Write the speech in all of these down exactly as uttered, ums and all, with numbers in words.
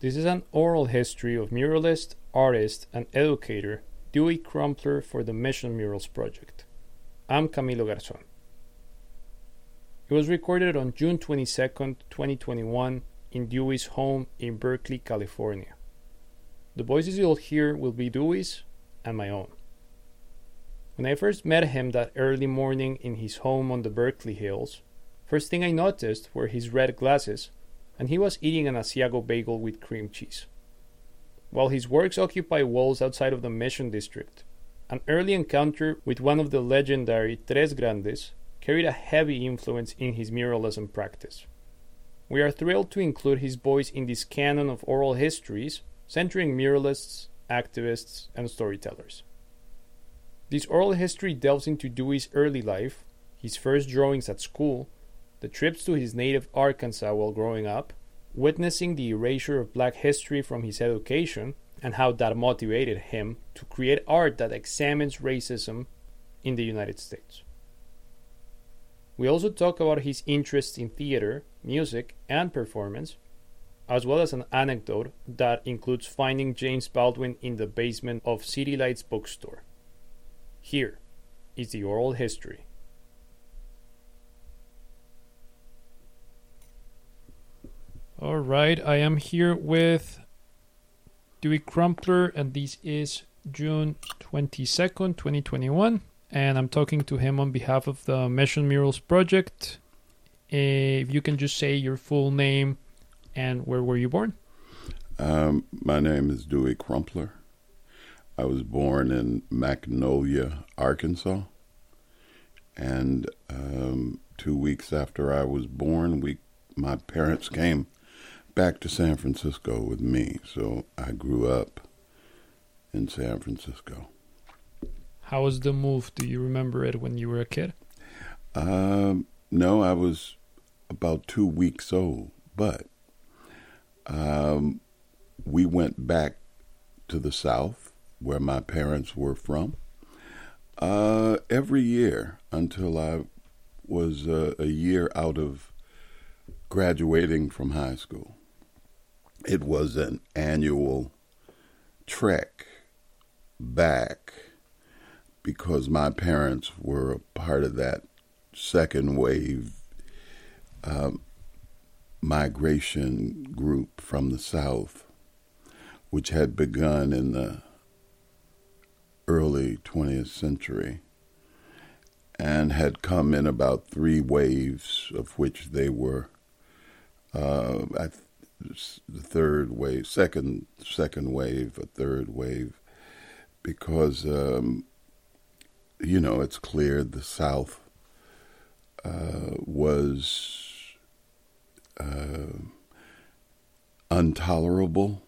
This is an oral history of muralist, artist, and educator Dewey Crumpler for the Mission Murals Project. I'm Camilo Garzón. It was recorded on June twenty-second, twenty twenty-one in Dewey's home in Berkeley, California. The voices you'll hear will be Dewey's and my own. When I first met him that early morning in his home on the Berkeley Hills, first thing I noticed were his red glasses, and he was eating an Asiago bagel with cream cheese. While his works occupy walls outside of the Mission District, an early encounter with one of the legendary Tres Grandes carried a heavy influence in his muralism practice. We are thrilled to include his voice in this canon of oral histories centering muralists, activists, and storytellers. This oral history delves into Dewey's early life, his first drawings at school, the trips to his native Arkansas while growing up, witnessing the erasure of black history from his education, and how that motivated him to create art that examines racism in the United States. We also talk about his interest in theater, music, and performance, as well as an anecdote that includes finding James Baldwin in the basement of City Lights bookstore. Here is the oral history. All right, I am here with Dewey Crumpler, and this is June twenty-second, twenty twenty-one, and I'm talking to him on behalf of the Mission Murals Project. If you can just say your full name and where were you born? Um, my name is Dewey Crumpler. I was born in Magnolia, Arkansas, and um, two weeks after I was born, we my parents came back to San Francisco with me, so I grew up in San Francisco. How was the move? Do you remember it when you were a kid? Um, no, I was about two weeks old, but um, we went back to the South, where my parents were from, uh, every year until I was uh, a year out of graduating from high school. It was an annual trek back because my parents were a part of that second wave um, migration group from the South, which had begun in the early twentieth century and had come in about three waves, of which they were uh, I th- the third wave, second second wave, a third wave, because um, you know it's clear the South uh, was uh, intolerable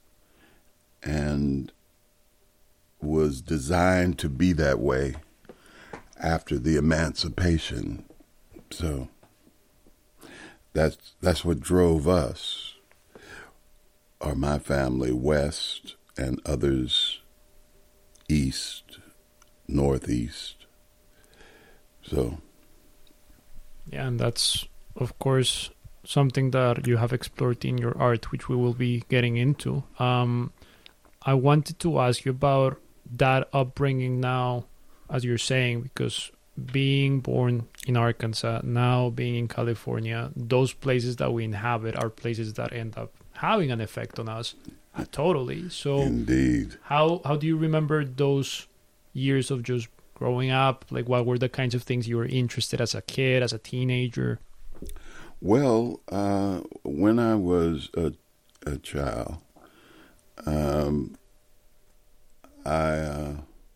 and was designed to be that way after the emancipation. So that's that's what drove us, or my family, west, and others east, northeast. So yeah, and that's of course something that you have explored in your art, which we will be getting into. Um, I wanted to ask you about that upbringing now, as you're saying, because being born in Arkansas, now being in California, those places that we inhabit are places that end up having an effect on us uh, totally. So indeed. How how do you remember those years of just growing up? Like, what were the kinds of things you were interested as a kid, as a teenager? Well, uh, when I was a, a child, um, I uh,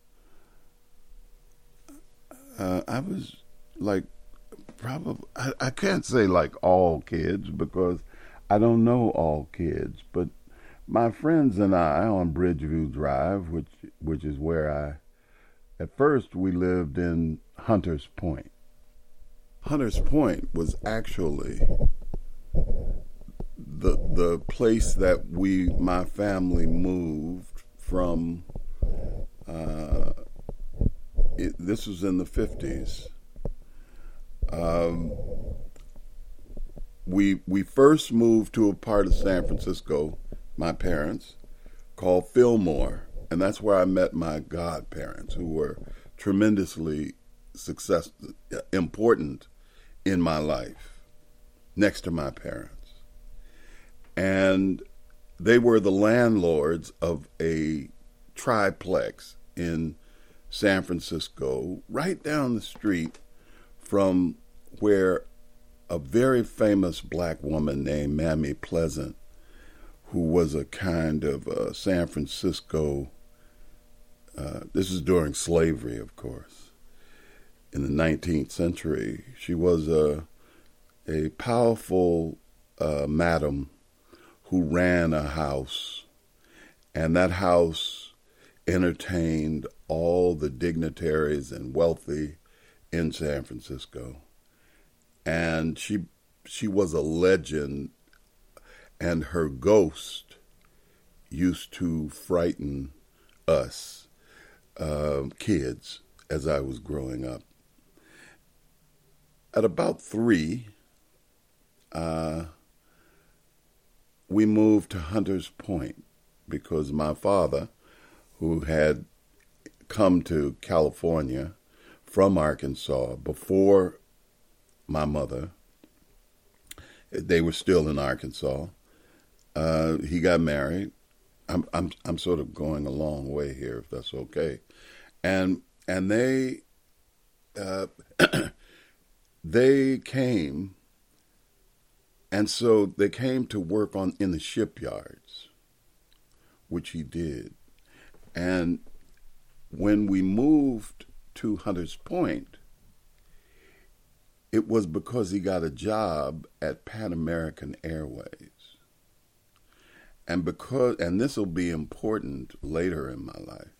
uh, I was like probably I, I can't say like all kids because I don't know all kids, but my friends and I on Bridgeview Drive, which which is where I at first we lived in Hunters Point. Hunters Point was actually the the place that we my family moved from. Uh, it, this was in the fifties. Um, we we first moved to a part of San Francisco my parents, called Fillmore. And that's where I met my godparents, who were tremendously success, important in my life, next to my parents. And they were the landlords of a triplex in San Francisco, right down the street from where a very famous black woman named Mammy Pleasant, who was a kind of uh, San Francisco, uh, this is during slavery, of course, in the nineteenth century. She was a, a powerful uh, madam who ran a house, and that house entertained all the dignitaries and wealthy in San Francisco. And she she was a legend, and her ghost used to frighten us uh, kids as I was growing up. At about three, uh, we moved to Hunters Point because my father, who had come to California from Arkansas before my mother, they were still in Arkansas. Uh, he got married. I'm I'm I'm sort of going a long way here, if that's okay. And and they uh, they came, and so they came to work on in the shipyards, which he did. And when we moved to Hunters Point, it was because he got a job at Pan American Airways. And because, and this will be important later in my life.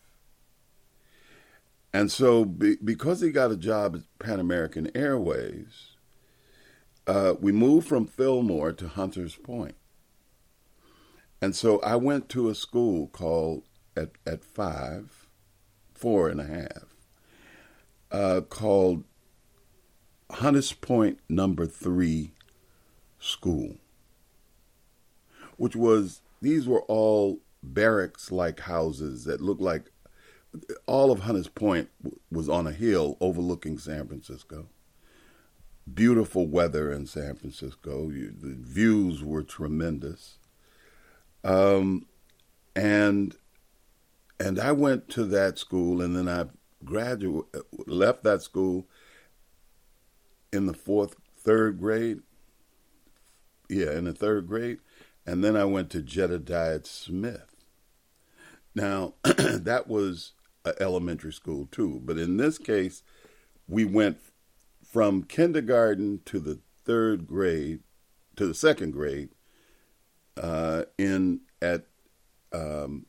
And so be, because he got a job at Pan American Airways, uh, we moved from Fillmore to Hunters Point. And so I went to a school called, at, at five, four and a half, uh, called Hunters Point Number Three School, which was, these were all barracks-like houses that looked like, all of Hunters Point was on a hill overlooking San Francisco. Beautiful weather in San Francisco. You, the views were tremendous. Um, and and I went to that school, and then I graduated, left that school in the fourth, third grade. Yeah, in the third grade. And then I went to Jedediah Smith. Now, that was an elementary school too. But in this case, we went from kindergarten to the third grade, to the second grade, uh, in at um,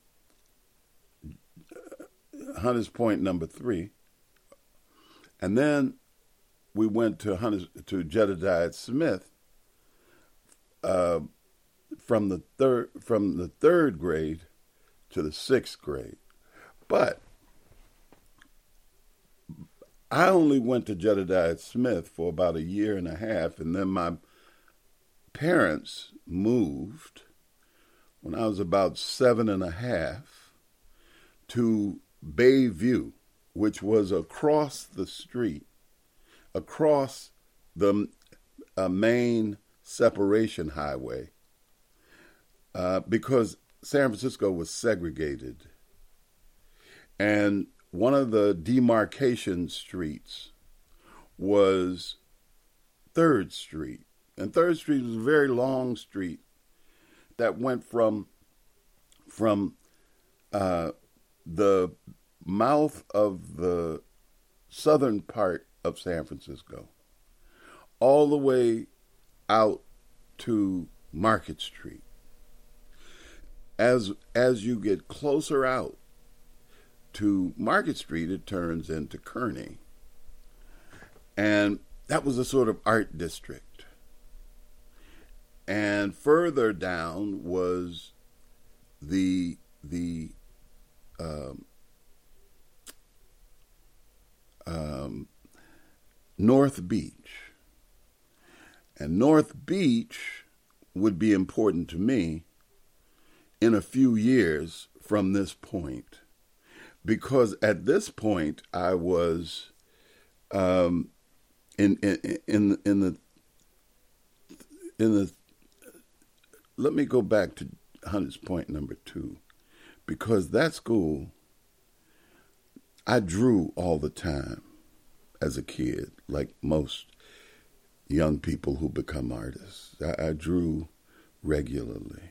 Hunters Point Number Three. And then we went to Hunters, to Jedediah Smith, uh, from the third from the third grade to the sixth grade. But I only went to Jedediah Smith for about a year and a half, and then my parents moved when I was about seven and a half to Bayview, which was across the street, across the uh, main separation highway, uh, because San Francisco was segregated. And one of the demarcation streets was third Street. And third Street was a very long street that went from, from uh, the mouth of the southern part of San Francisco all the way out to Market Street. As as you get closer out to Market Street, it turns into Kearny. And that was a sort of art district. And further down was the the um, um, North Beach. And North Beach would be important to me in a few years from this point, because at this point I was um, in, in in in the in the. Let me go back to Hunters Point number two, because that school, I drew all the time as a kid, like most young people who become artists. I, I drew regularly.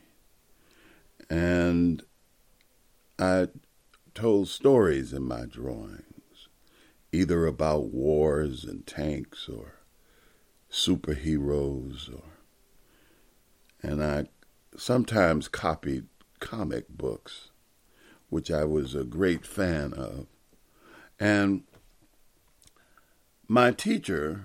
And I told stories in my drawings, either about wars and tanks or superheroes, or and I sometimes copied comic books, which I was a great fan of. And my teacher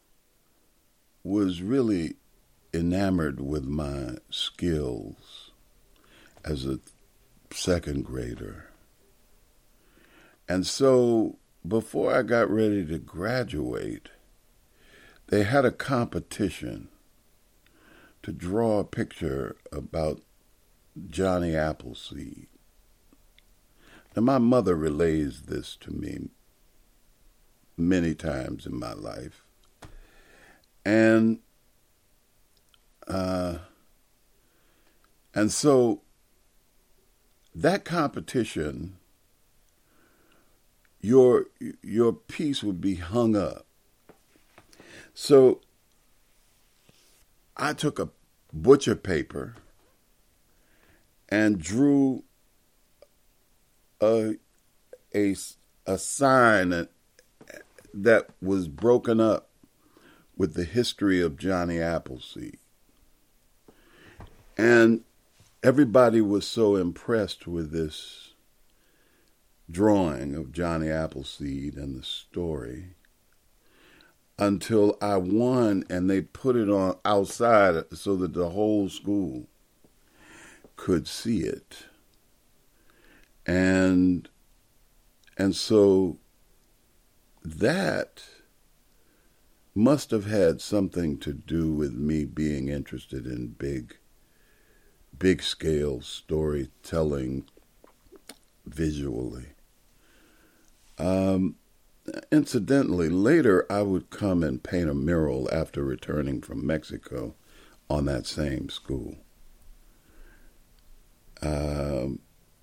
was really enamored with my skills as a second grader. And so before I got ready to graduate, they had a competition to draw a picture about Johnny Appleseed. Now, my mother relays this to me many times in my life. And uh, and so that competition, your your piece would be hung up. So I took a butcher paper and drew a a, a sign that, that was broken up with the history of Johnny Appleseed. And everybody was so impressed with this drawing of Johnny Appleseed and the story until I won, and they put it on outside so that the whole school could see it. And and so that must have had something to do with me being interested in big, big scale storytelling visually. Um, incidentally, later I would come and paint a mural after returning from Mexico on that same school. Um,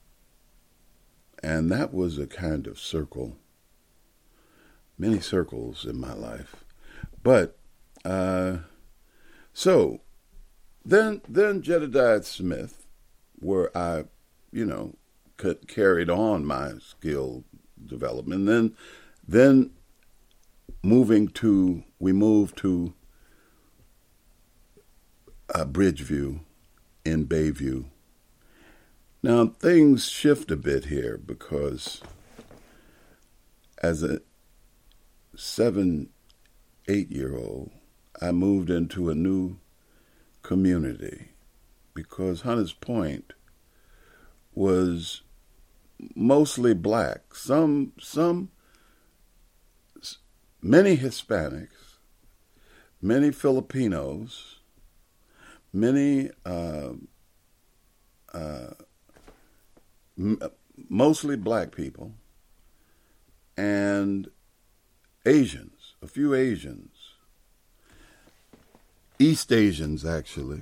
and that was a kind of circle, many circles in my life. But, uh, so, then, then Jedediah Smith, where I, you know, c- carried on my skill development. Then, then moving to, we moved to uh, Bridgeview in Bayview. Now, things shift a bit here because as a seven, eight-year-old, I moved into a new community because Hunters Point was mostly black. Some, some, many Hispanics, many Filipinos, many, uh, uh, m- mostly black people, and Asians. A few Asians, East Asians actually.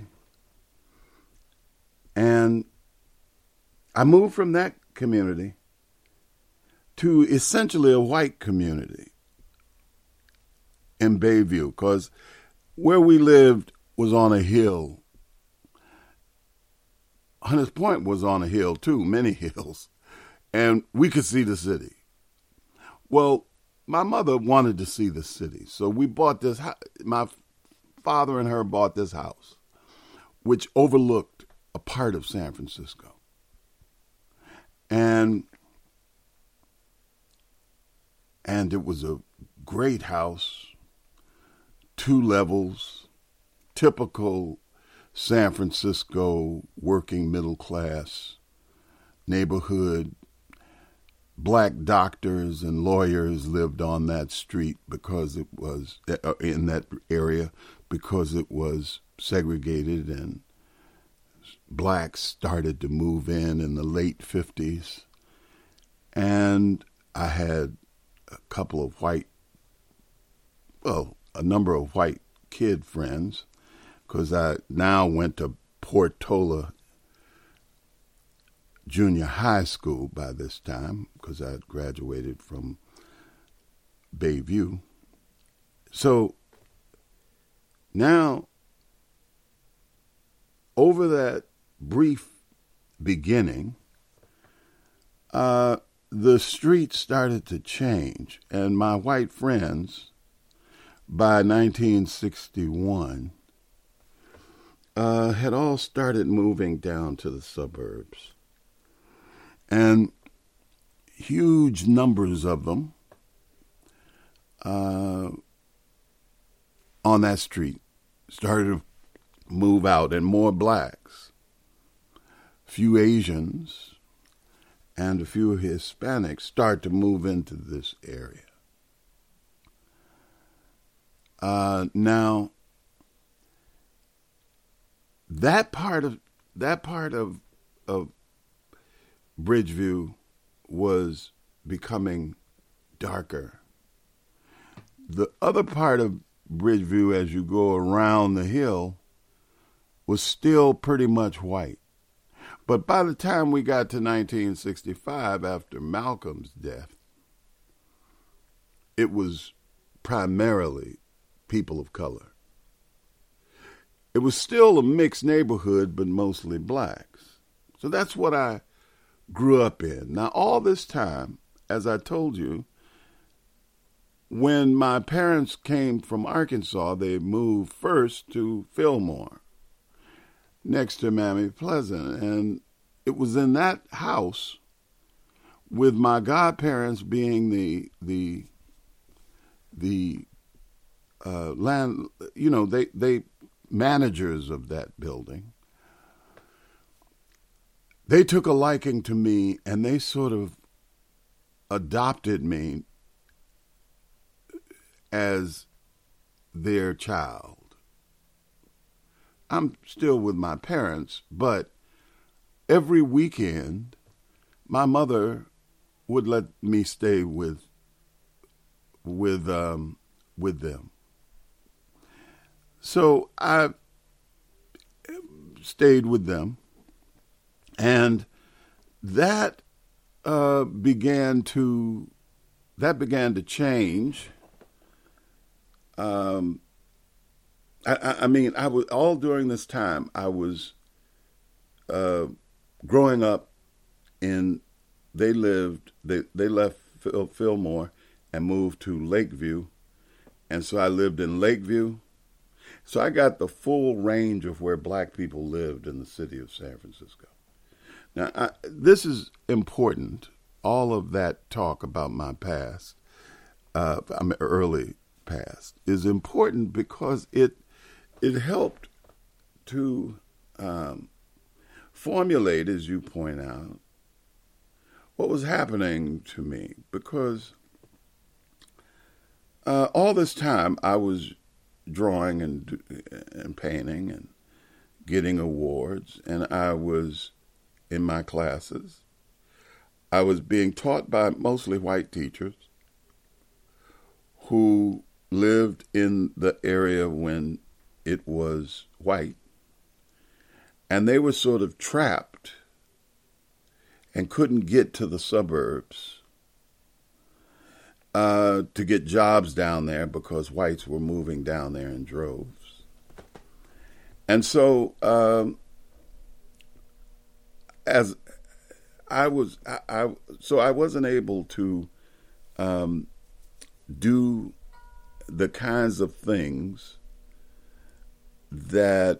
And I moved from that community to essentially a white community in Bayview, because where we lived was on a hill. Hunters Point was on a hill too, many hills, and we could see the city. Well, my mother wanted to see the city, so we bought this. My father and her bought this house, which overlooked a part of San Francisco. And, and it was a great house, two levels, typical San Francisco working middle class neighborhood. Black doctors and lawyers lived on that street because it was in that area because it was segregated and blacks started to move in in the late fifties. And I had a couple of white, well, a number of white kid friends, because I now went to Portola Junior High School by this time, because I had graduated from Bayview. So now, over that brief beginning, uh, the streets started to change, and my white friends, by nineteen sixty-one, uh, had all started moving down to the suburbs. And huge numbers of them uh, on that street started to move out, and more blacks, few Asians, and a few Hispanics start to move into this area. Uh, now, that part of that part of of Bridgeview was becoming darker. The other part of Bridgeview, as you go around the hill, was still pretty much white. But by the time we got to nineteen sixty-five, after Malcolm's death, it was primarily people of color. It was still a mixed neighborhood, but mostly blacks. So that's what I grew up in. Now, all this time, as I told you, when my parents came from Arkansas, they moved first to Fillmore, next to Mammy Pleasant. And it was in that house, with my godparents being the the the uh, land, you know, they they managers of that building. They took a liking to me, and they sort of adopted me as their child. I'm still with my parents, but every weekend, my mother would let me stay with with um, with them. So I stayed with them, and that uh, began to that began to change. Um, I, I mean, I was all during this time. I was uh, growing up in. They lived. They they left Phil, Fillmore and moved to Lakeview, and so I lived in Lakeview. So I got the full range of where black people lived in the city of San Francisco. Now, I, this is important. All of that talk about my past, uh, I mean, early past, is important because it it helped to um, formulate, as you point out, what was happening to me. Because uh, all this time I was drawing and and painting and getting awards, and I was in my classes. I was being taught by mostly white teachers who lived in the area when it was white, and they were sort of trapped and couldn't get to the suburbs uh, to get jobs down there because whites were moving down there in droves. And so um, as I was, I, I so I wasn't able to um, do the kinds of things that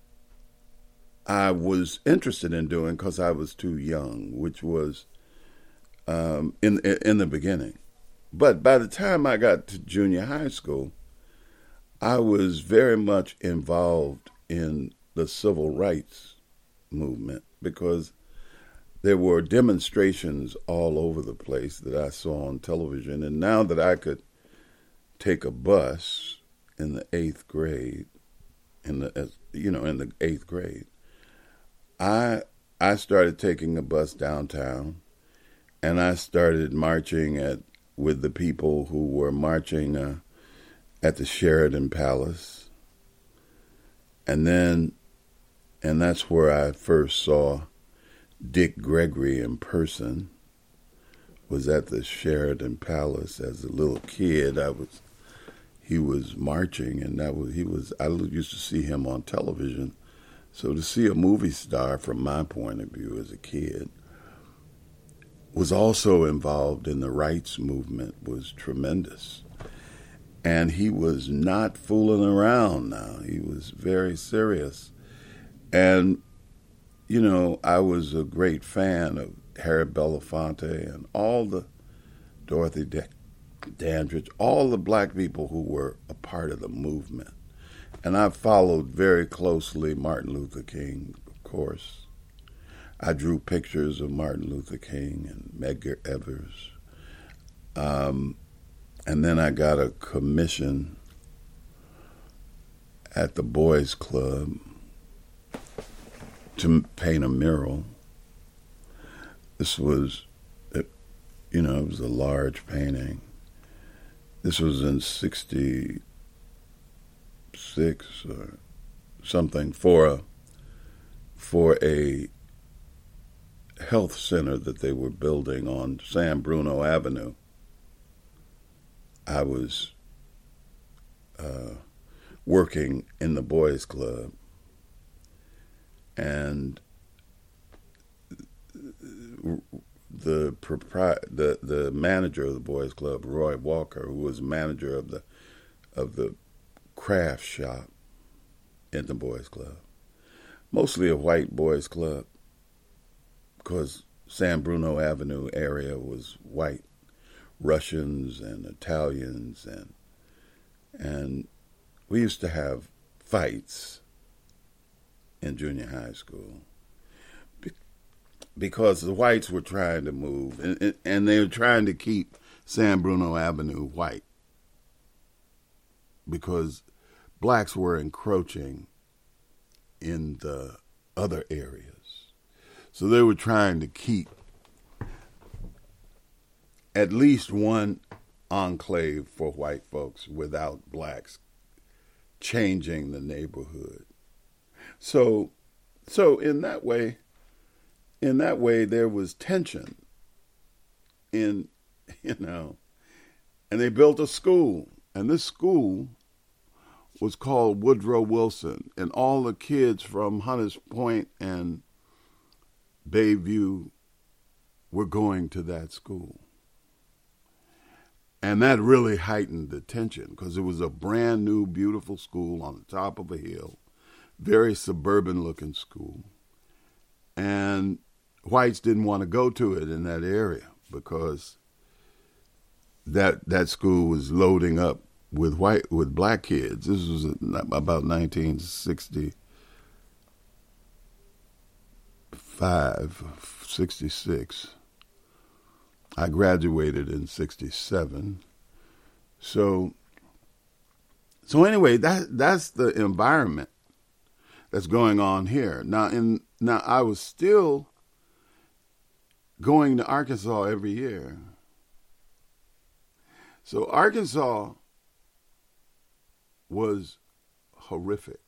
I was interested in doing because I was too young, which was um, in in the beginning. But by the time I got to junior high school, I was very much involved in the civil rights movement because there were demonstrations all over the place that I saw on television. And now that I could take a bus in the eighth grade, in the you know in the eighth grade, I I started taking a bus downtown, and I started marching at with the people who were marching uh, at the Sheraton Palace, and then, and that's where I first saw Dick Gregory in person. Was at the Sheraton Palace as a little kid. I was he was marching, and that was he was. I used to see him on television. So to see a movie star, from my point of view as a kid, was also involved in the rights movement, was tremendous. And he was not fooling around now. He was very serious. And, you know, I was a great fan of Harry Belafonte and all the Dorothy Dandridge, all the black people who were a part of the movement. And I followed very closely Martin Luther King, of course. I drew pictures of Martin Luther King and Medgar Evers. Um, and then I got a commission at the Boys Club to paint a mural. This was, you know, it was a large painting. This was in sixty-six or something for a, for a health center that they were building on San Bruno Avenue. I was uh, working in the Boys Club, and the propri- the the manager of the Boys Club, Roy Walker, who was manager of the of the craft shop in the Boys Club, mostly a white boys club, because San Bruno Avenue area was white, Russians and Italians, and and we used to have fights in junior high school because the whites were trying to move, and, and they were trying to keep San Bruno Avenue white because blacks were encroaching in the other areas. So they were trying to keep at least one enclave for white folks without blacks changing the neighborhood. So, so in that way, in that way, there was tension in, you know, and they built a school, and this school was called Woodrow Wilson, and all the kids from Hunters Point and Bayview were going to that school. And that really heightened the tension because it was a brand new, beautiful school on the top of a hill, very suburban-looking school. And whites didn't want to go to it in that area because that that school was loading up with white with black kids. This was about nineteen sixty-five, sixty-six. I graduated in sixty-seven. So so anyway, that that's the environment that's going on here. Now in now I was still going to Arkansas every year. So Arkansas was horrific.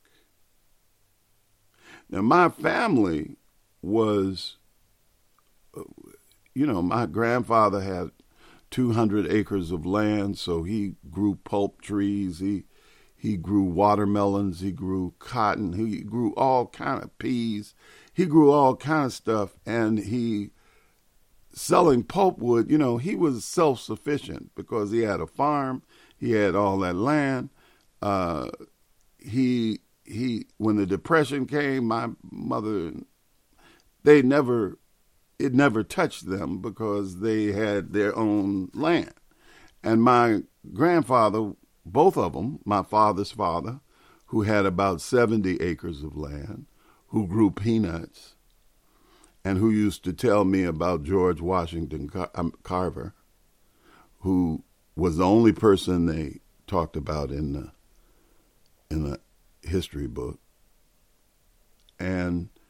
Now my family was, you know, my grandfather had two hundred acres of land, so he grew pulp trees, he he grew watermelons, he grew cotton, he grew all kind of peas, he grew all kind of stuff, and he selling pulpwood, you know, he was self-sufficient because he had a farm, he had all that land. Uh, he he when the Depression came, my mother, they never it never touched them because they had their own land. And my grandfather, both of them, my father's father, who had about seventy acres of land, who grew peanuts, and who used to tell me about George Washington Car- um, Carver, who was the only person they talked about in the in the history book. And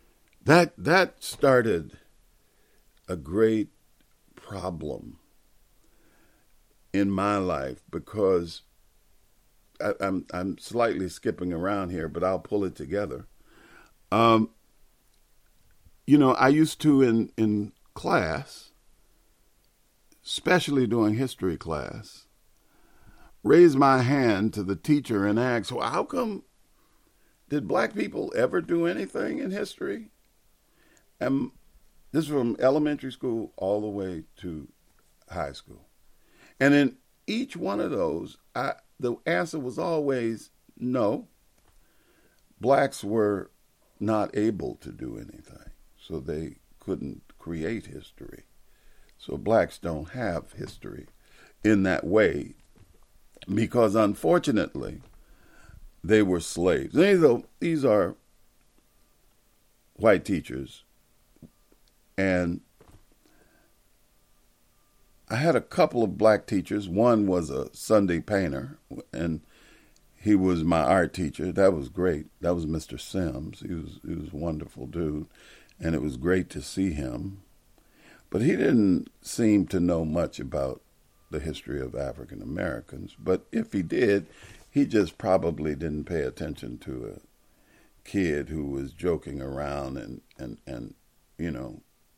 that that started a great problem in my life because I, I'm I'm slightly skipping around here, but I'll pull it together. Um, you know, I used to in in class, especially during history class, raise my hand to the teacher and ask, well, how come did black people ever do anything in history? And this is from elementary school all the way to high school. And in each one of those, I, the answer was always no. Blacks were not able to do anything, so they couldn't create history. So blacks don't have history in that way because, unfortunately, they were slaves. These are, these are white teachers, and I had a couple of black teachers. One was a Sunday painter, and he was my art teacher. That was great. That was Mister Sims. He was he was a wonderful dude, and it was great to see him. But he didn't seem to know much about the history of African Americans. But if he did, he just probably didn't pay attention to a kid who was joking around and, and, and you know.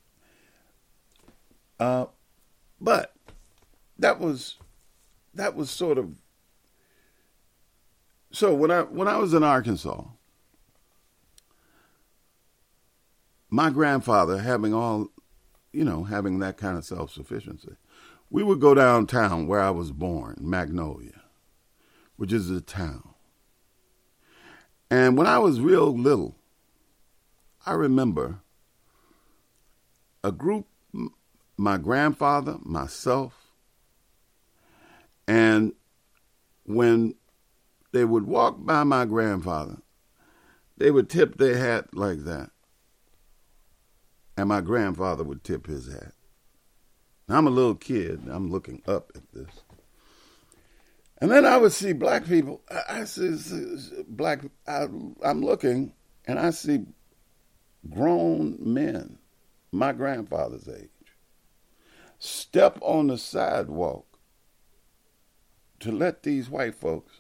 Uh, but that was that was sort of so when I when I was in Arkansas, my grandfather having all you know, having that kind of self-sufficiency, we would go downtown where I was born, Magnolia, which is a town. And when I was real little, I remember a group, my grandfather, myself, and when they would walk by my grandfather, they would tip their hat like that. And my grandfather would tip his hat. Now, I'm a little kid. I'm looking up at this. And then I would see black people. I, I see, see black, I, I'm looking, and I see grown men, my grandfather's age, step on the sidewalk to let these white folks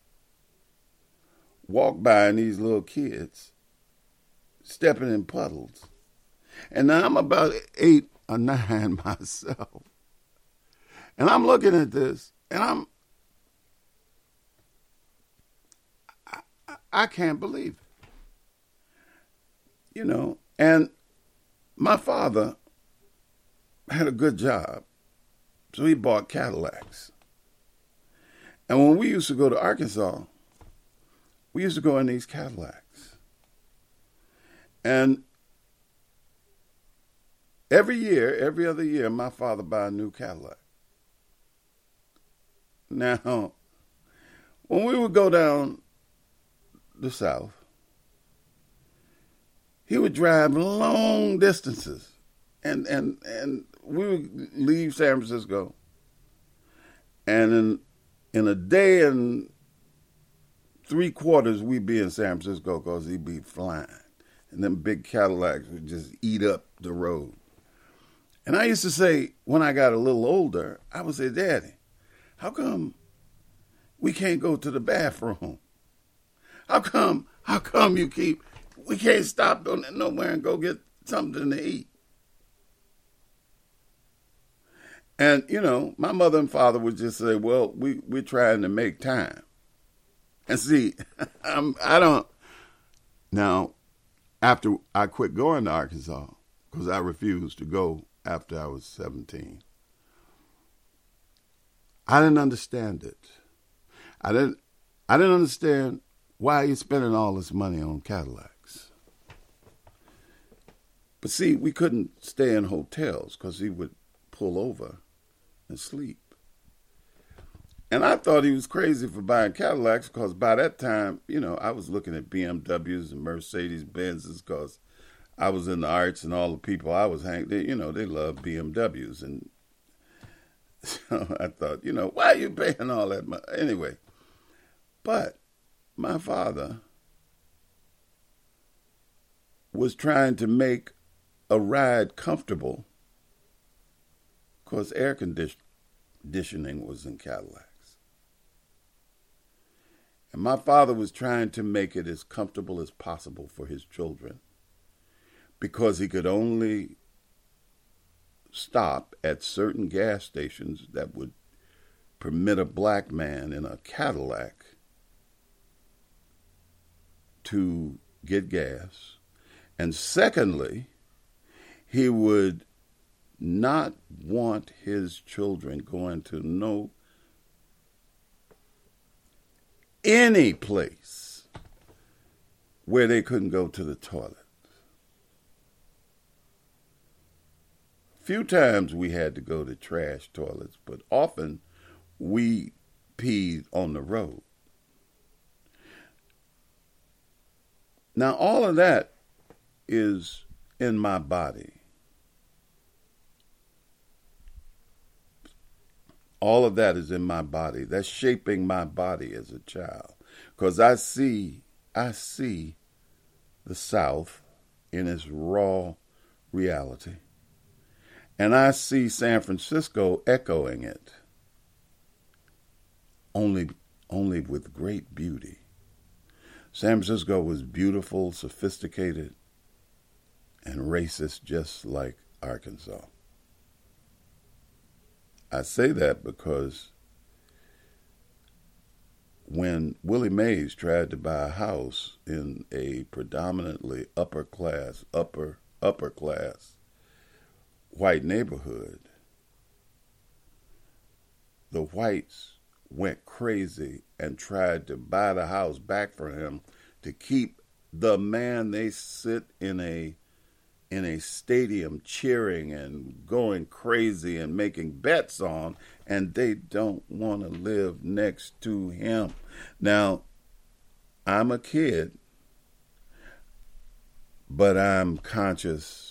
walk by, and these little kids stepping in puddles. And now I'm about eight or nine myself. And I'm looking at this, and I'm, I, I, I can't believe it. You know, and my father had a good job, so he bought Cadillacs. And when we used to go to Arkansas, we used to go in these Cadillacs. And every year, every other year, my father buy a new Cadillac. Now, when we would go down the South, he would drive long distances, and and and we would leave San Francisco, and in in a day and three quarters we'd be in San Francisco because he'd be flying, and them big Cadillacs would just eat up the road. And I used to say, when I got a little older, I would say, Daddy, how come we can't go to the bathroom? How come, how come you keep, we can't stop nowhere and go get something to eat? And, you know, my mother and father would just say, well, we, we're trying to make time. And see, I'm, I don't, now, after I quit going to Arkansas, because I refused to go after I was seventeen, I didn't understand it. I didn't I didn't understand why he's spending all this money on Cadillacs. But see, we couldn't stay in hotels because he would pull over and sleep. And I thought he was crazy for buying Cadillacs because by that time, you know, I was looking at B M Ws and Mercedes-Benzes because I was in the arts, and all the people I was hanging, they, you know, they love B M Ws. And so I thought, you know, why are you paying all that money? Anyway, but my father was trying to make a ride comfortable because air condi- conditioning was in Cadillacs. And my father was trying to make it as comfortable as possible for his children because he could only stop at certain gas stations that would permit a black man in a Cadillac to get gas. And secondly, he would not want his children going to no any place where they couldn't go to the toilet. Few times we had to go to trash toilets, but often we peed on the road. Now, all of that is in my body. All of that is in my body. That's shaping my body as a child. Because I see, I see the South in its raw reality. And I see San Francisco echoing it, only, only with great beauty. San Francisco was beautiful, sophisticated, and racist, just like Arkansas. I say that because when Willie Mays tried to buy a house in a predominantly upper class, upper, upper class white neighborhood, the whites went crazy and tried to buy the house back for him to keep the man they sit in a in a stadium cheering and going crazy and making bets on, and they don't want to live next to him. Now, I'm a kid, but I'm conscious.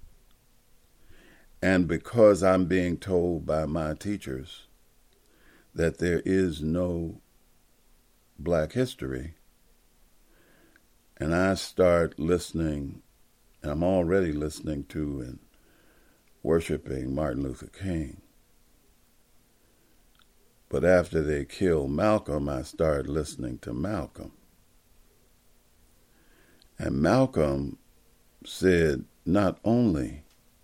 And because I'm being told by my teachers that there is no black history, and I start listening, and I'm already listening to and worshiping Martin Luther King. But after they killed Malcolm, I started listening to Malcolm. And Malcolm said, not only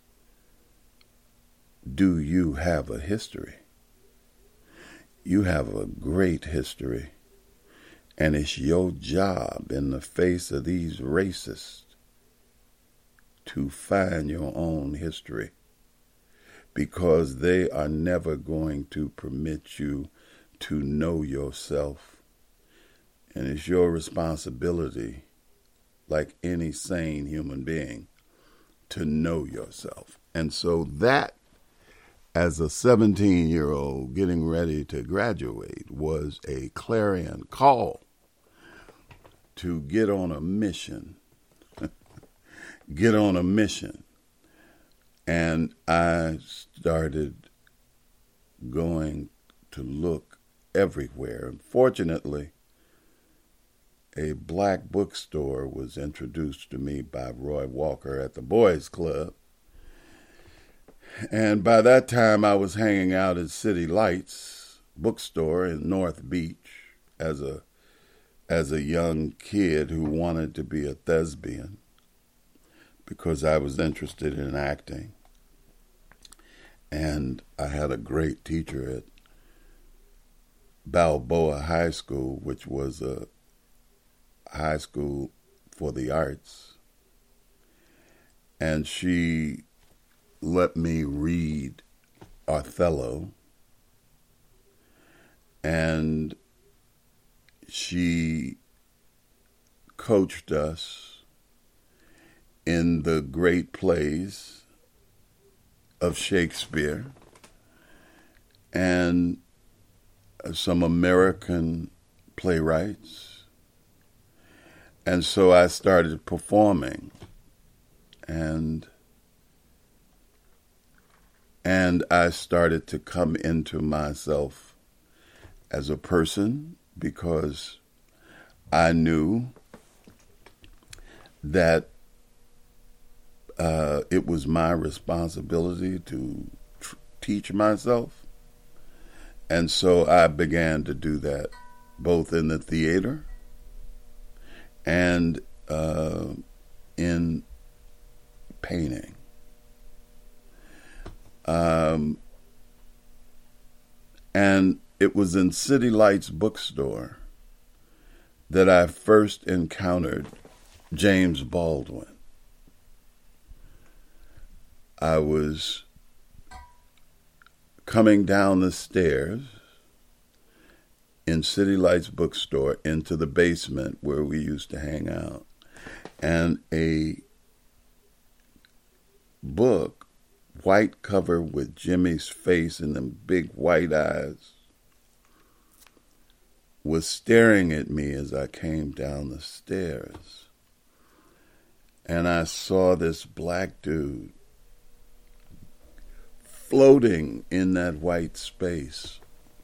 do you have a history, you have a great history, and it's your job in the face of these racists to find your own history, because they are never going to permit you to know yourself. And it's your responsibility, like any sane human being, to know yourself. And so that, as a seventeen-year-old getting ready to graduate, was a clarion call to get on a mission. Get on a mission. And I started going to look everywhere. And fortunately, a black bookstore was introduced to me by Roy Walker at the Boys Club. And by that time, I was hanging out at City Lights bookstore in North Beach as a as a young kid who wanted to be a thespian because I was interested in acting. And I had a great teacher at Balboa High School, which was a high school for the arts. And she let me read Othello, and she coached us in the great plays of Shakespeare and some American playwrights. And so I started performing, and And I started to come into myself as a person, because I knew that uh, it was my responsibility to tr- teach myself. And so I began to do that both in the theater and uh, in painting. Um, and it was in City Lights bookstore that I first encountered James Baldwin. I was coming down the stairs in City Lights bookstore into the basement where we used to hang out, and a book, white cover with Jimmy's face and them big white eyes, was staring at me as I came down the stairs. And I saw this black dude floating in that white space.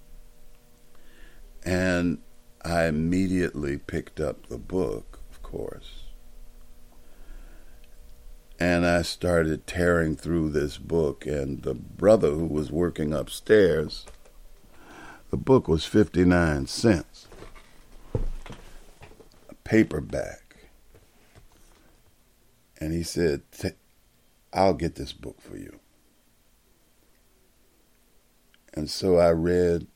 And I immediately picked up the book, of course. And I started tearing through this book, and the brother who was working upstairs, the book was fifty-nine cents, a paperback. And he said, I'll get this book for you. And so I read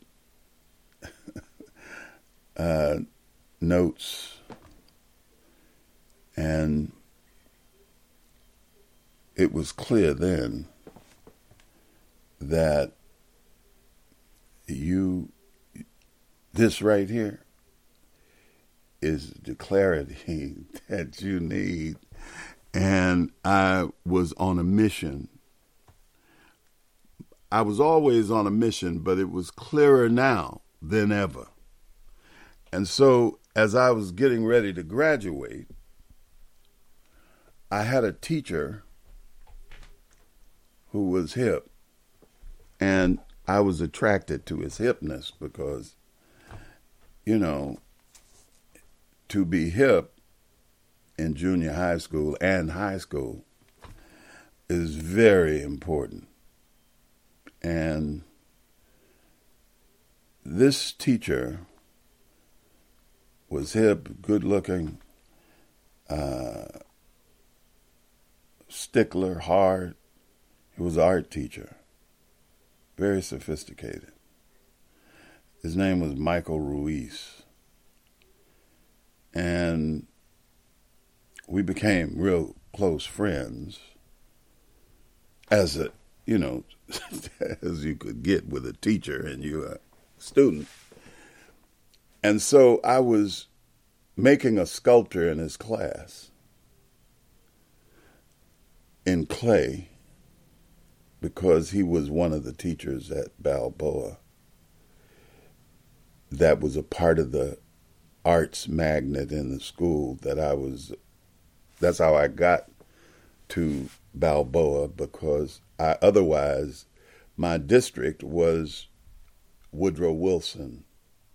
uh, notes, and it was clear then that you, this right here, is the clarity that you need. And I was on a mission. I was always on a mission, but it was clearer now than ever. And so as I was getting ready to graduate, I had a teacher who was hip, and I was attracted to his hipness because, you know, to be hip in junior high school and high school is very important. And this teacher was hip, good looking, uh, stickler, hard. He was an art teacher, very sophisticated. His name was Michael Ruiz. And we became real close friends, as a, you know, as you could get with a teacher and you're a student. And so I was making a sculpture in his class in clay because he was one of the teachers at Balboa that was a part of the arts magnet in the school that I was. That's how I got to Balboa, because I otherwise my district was Woodrow Wilson.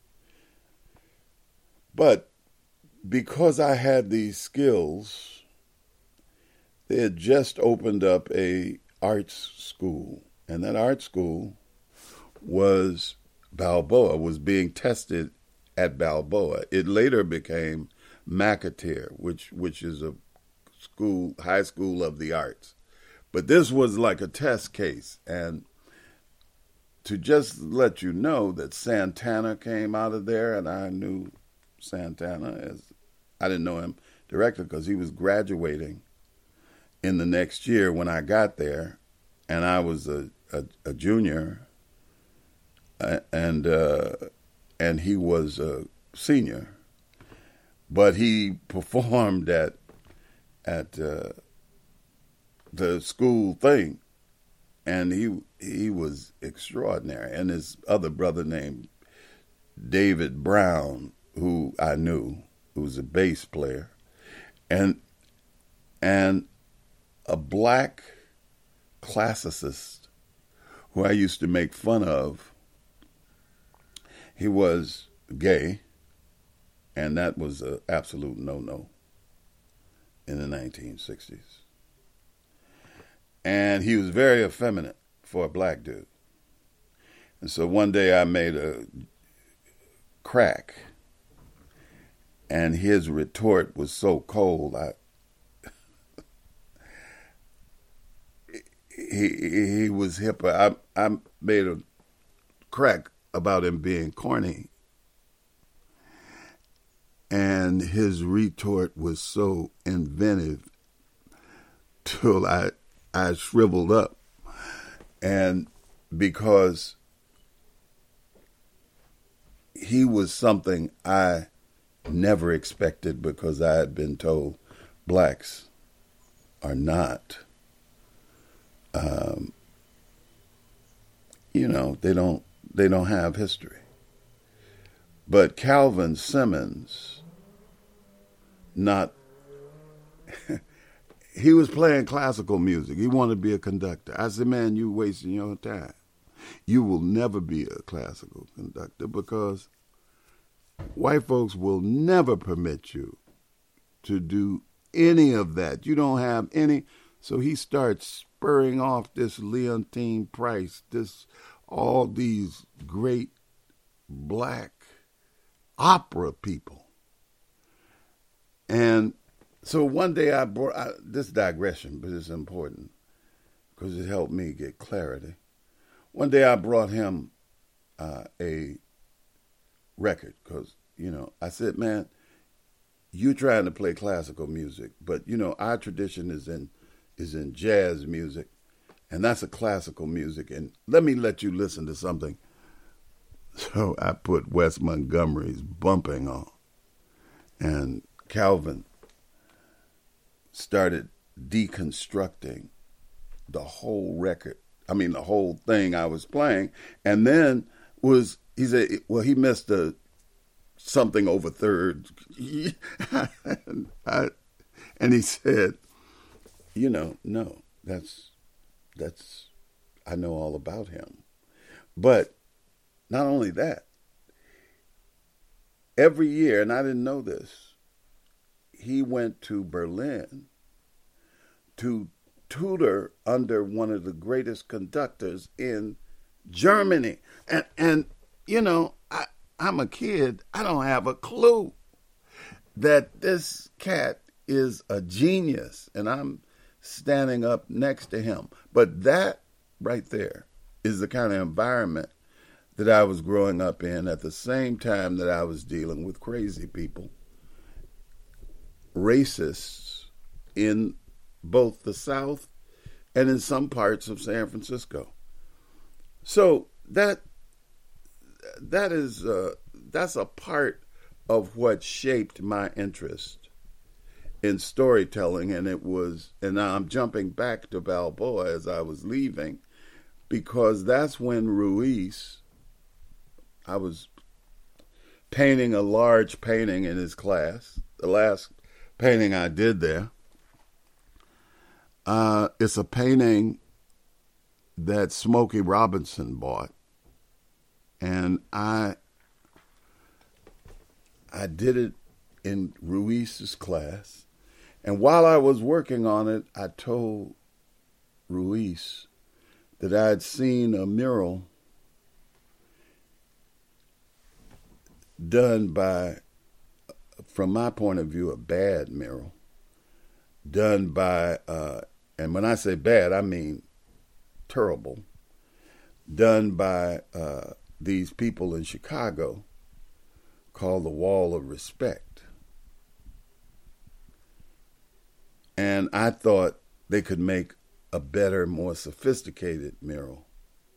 But because I had these skills, they had just opened up a arts school, and that art school was Balboa, was being tested at Balboa. It later became McAteer, which which is a school, high school of the arts. But this was like a test case. And to just let you know that Santana came out of there, and I knew Santana as, I didn't know him directly because he was graduating in the next year when I got there, and I was a, a, a junior, and uh, and he was a senior. But he performed at at uh, the school thing, and he he was extraordinary. And his other brother named David Brown, who I knew, who was a bass player, and and a black classicist who I used to make fun of. He was gay, and that was an absolute no-no in the nineteen sixties. And he was very effeminate for a black dude. And so one day I made a crack, and his retort was so cold, I he he was hip. I I made a crack about him being corny, and his retort was so inventive till I I shriveled up, and because he was something I never expected, because I had been told blacks are not, um, you know, they don't they don't have history. But Calvin Simmons, not, he was playing classical music. He wanted to be a conductor. I said, man, you wasting your time. You will never be a classical conductor, because white folks will never permit you to do any of that. You don't have any. So he starts spurring off this Leontyne Price, this all these great black opera people. And so one day I brought, I, this digression, but it's important because it helped me get clarity. One day I brought him uh, a record because, you know, I said, man, you're trying to play classical music, but, you know, our tradition is in is in jazz music, and that's a classical music, and let me let you listen to something. So I put Wes Montgomery's Bumping on, and Calvin started deconstructing the whole record. I mean, the whole thing I was playing, and then was, he said, well, he missed a something over third. and, I, and he said, you know, no, that's, that's, I know all about him. But not only that, every year, and I didn't know this, he went to Berlin to tutor under one of the greatest conductors in Germany. And, and you know, I, I'm a kid. I don't have a clue that this cat is a genius, and I'm standing up next to him. But that right there is the kind of environment that I was growing up in at the same time that I was dealing with crazy people, racists in both the South and in some parts of San Francisco. So that that is uh, that's a part of what shaped my interest in storytelling, and it was, and now I'm jumping back to Balboa as I was leaving, because that's when Ruiz, I was painting a large painting in his class, the last painting I did there. Uh, it's a painting that Smokey Robinson bought, and I I did it in Ruiz's class. And while I was working on it, I told Ruiz that I had seen a mural done by, from my point of view, a bad mural, done by, uh, and when I say bad, I mean terrible, done by uh, these people in Chicago called the Wall of Respect. And I thought they could make a better, more sophisticated mural.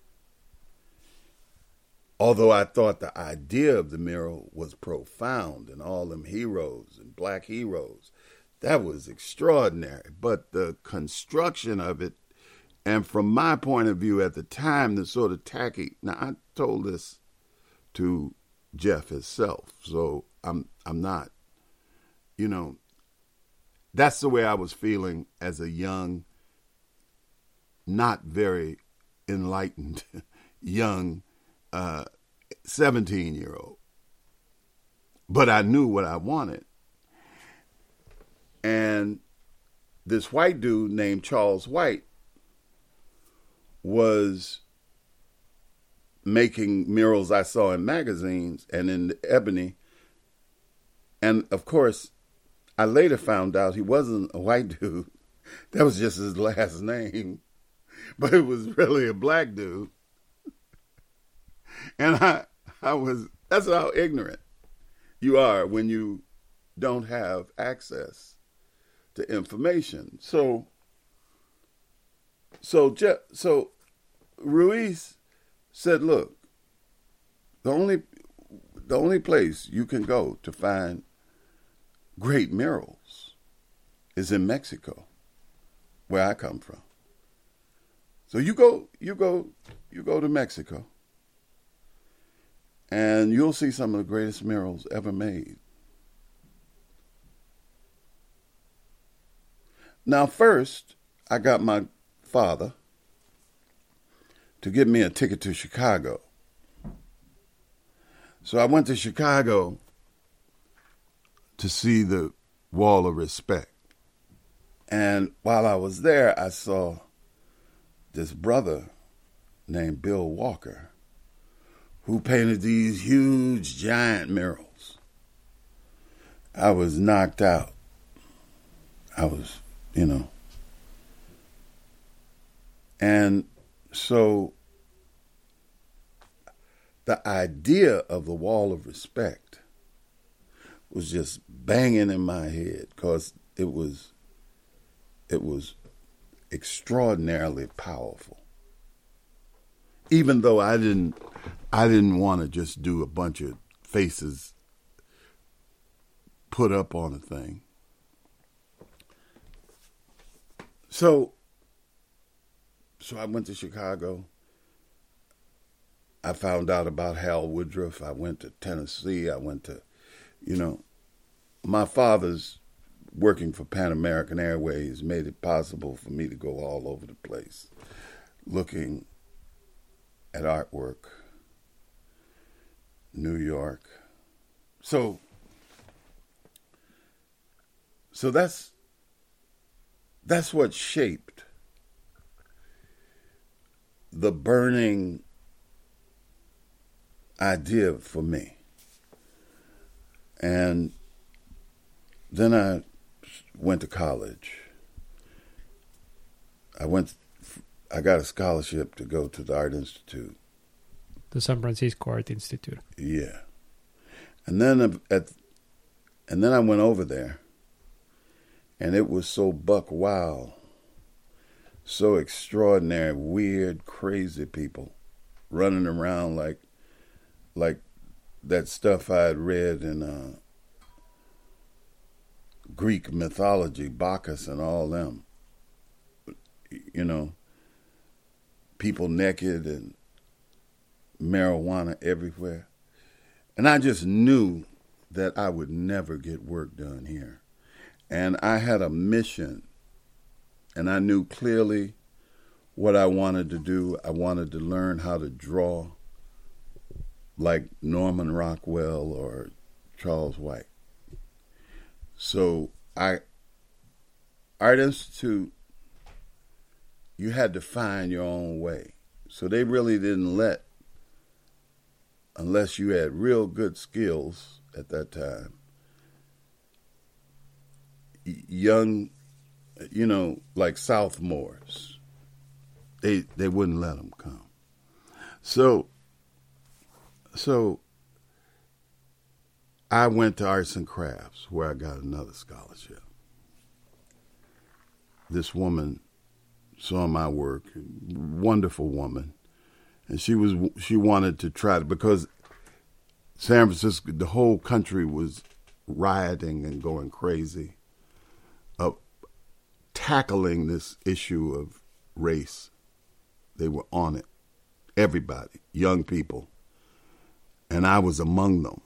Although I thought the idea of the mural was profound, and all them heroes and black heroes, that was extraordinary. But the construction of it, and from my point of view at the time, the sort of tacky, now I told this to Jeff himself, so I'm I'm not, you know, that's the way I was feeling as a young, not very enlightened, young uh, seventeen-year-old. But I knew what I wanted. And this white dude named Charles White was making murals I saw in magazines and in Ebony. And, of course, I later found out he wasn't a white dude. That was just his last name. But it was really a black dude. And I, I was, that's how ignorant you are when you don't have access to information. So, so, so Ruiz said, look, the only, the only place you can go to find great murals is in Mexico, where I come from. So you go, you go, you go to Mexico, and you'll see some of the greatest murals ever made. Now, first, I got my father to get me a ticket to Chicago. So I went to Chicago to see the Wall of Respect. And while I was there, I saw this brother named Bill Walker who painted these huge, giant murals. I was knocked out. I was, you know. And so the idea of the Wall of Respect was just banging in my head because it was, it was extraordinarily powerful. Even though I didn't, I didn't want to just do a bunch of faces put up on a thing. So, so I went to Chicago. I found out about Hal Woodruff. I went to Tennessee. I went to, you know, my father's working for Pan American Airways made it possible for me to go all over the place looking at artwork. New York. So, so that's, that's what shaped the burning idea for me. And then I went to college. I went, I got a scholarship to go to the Art Institute. The San Francisco Art Institute. Yeah. And then at, and then I went over there, and it was so buck wild, so extraordinary, weird, crazy people running around like, like that stuff I had read in uh, Greek mythology, Bacchus and all them. You know, people naked and marijuana everywhere. And I just knew that I would never get work done here. And I had a mission, and I knew clearly what I wanted to do. I wanted to learn how to draw like Norman Rockwell or Charles White. So I, Art Institute, you had to find your own way. So they really didn't let, unless you had real good skills at that time, young, you know, like sophomores, they they wouldn't let them come. So, so I went to Arts and Crafts where I got another scholarship. This woman saw my work, wonderful woman, and she was she wanted to try to, because San Francisco, the whole country was rioting and going crazy, of tackling this issue of race. They were on it, everybody, young people, and I was among them.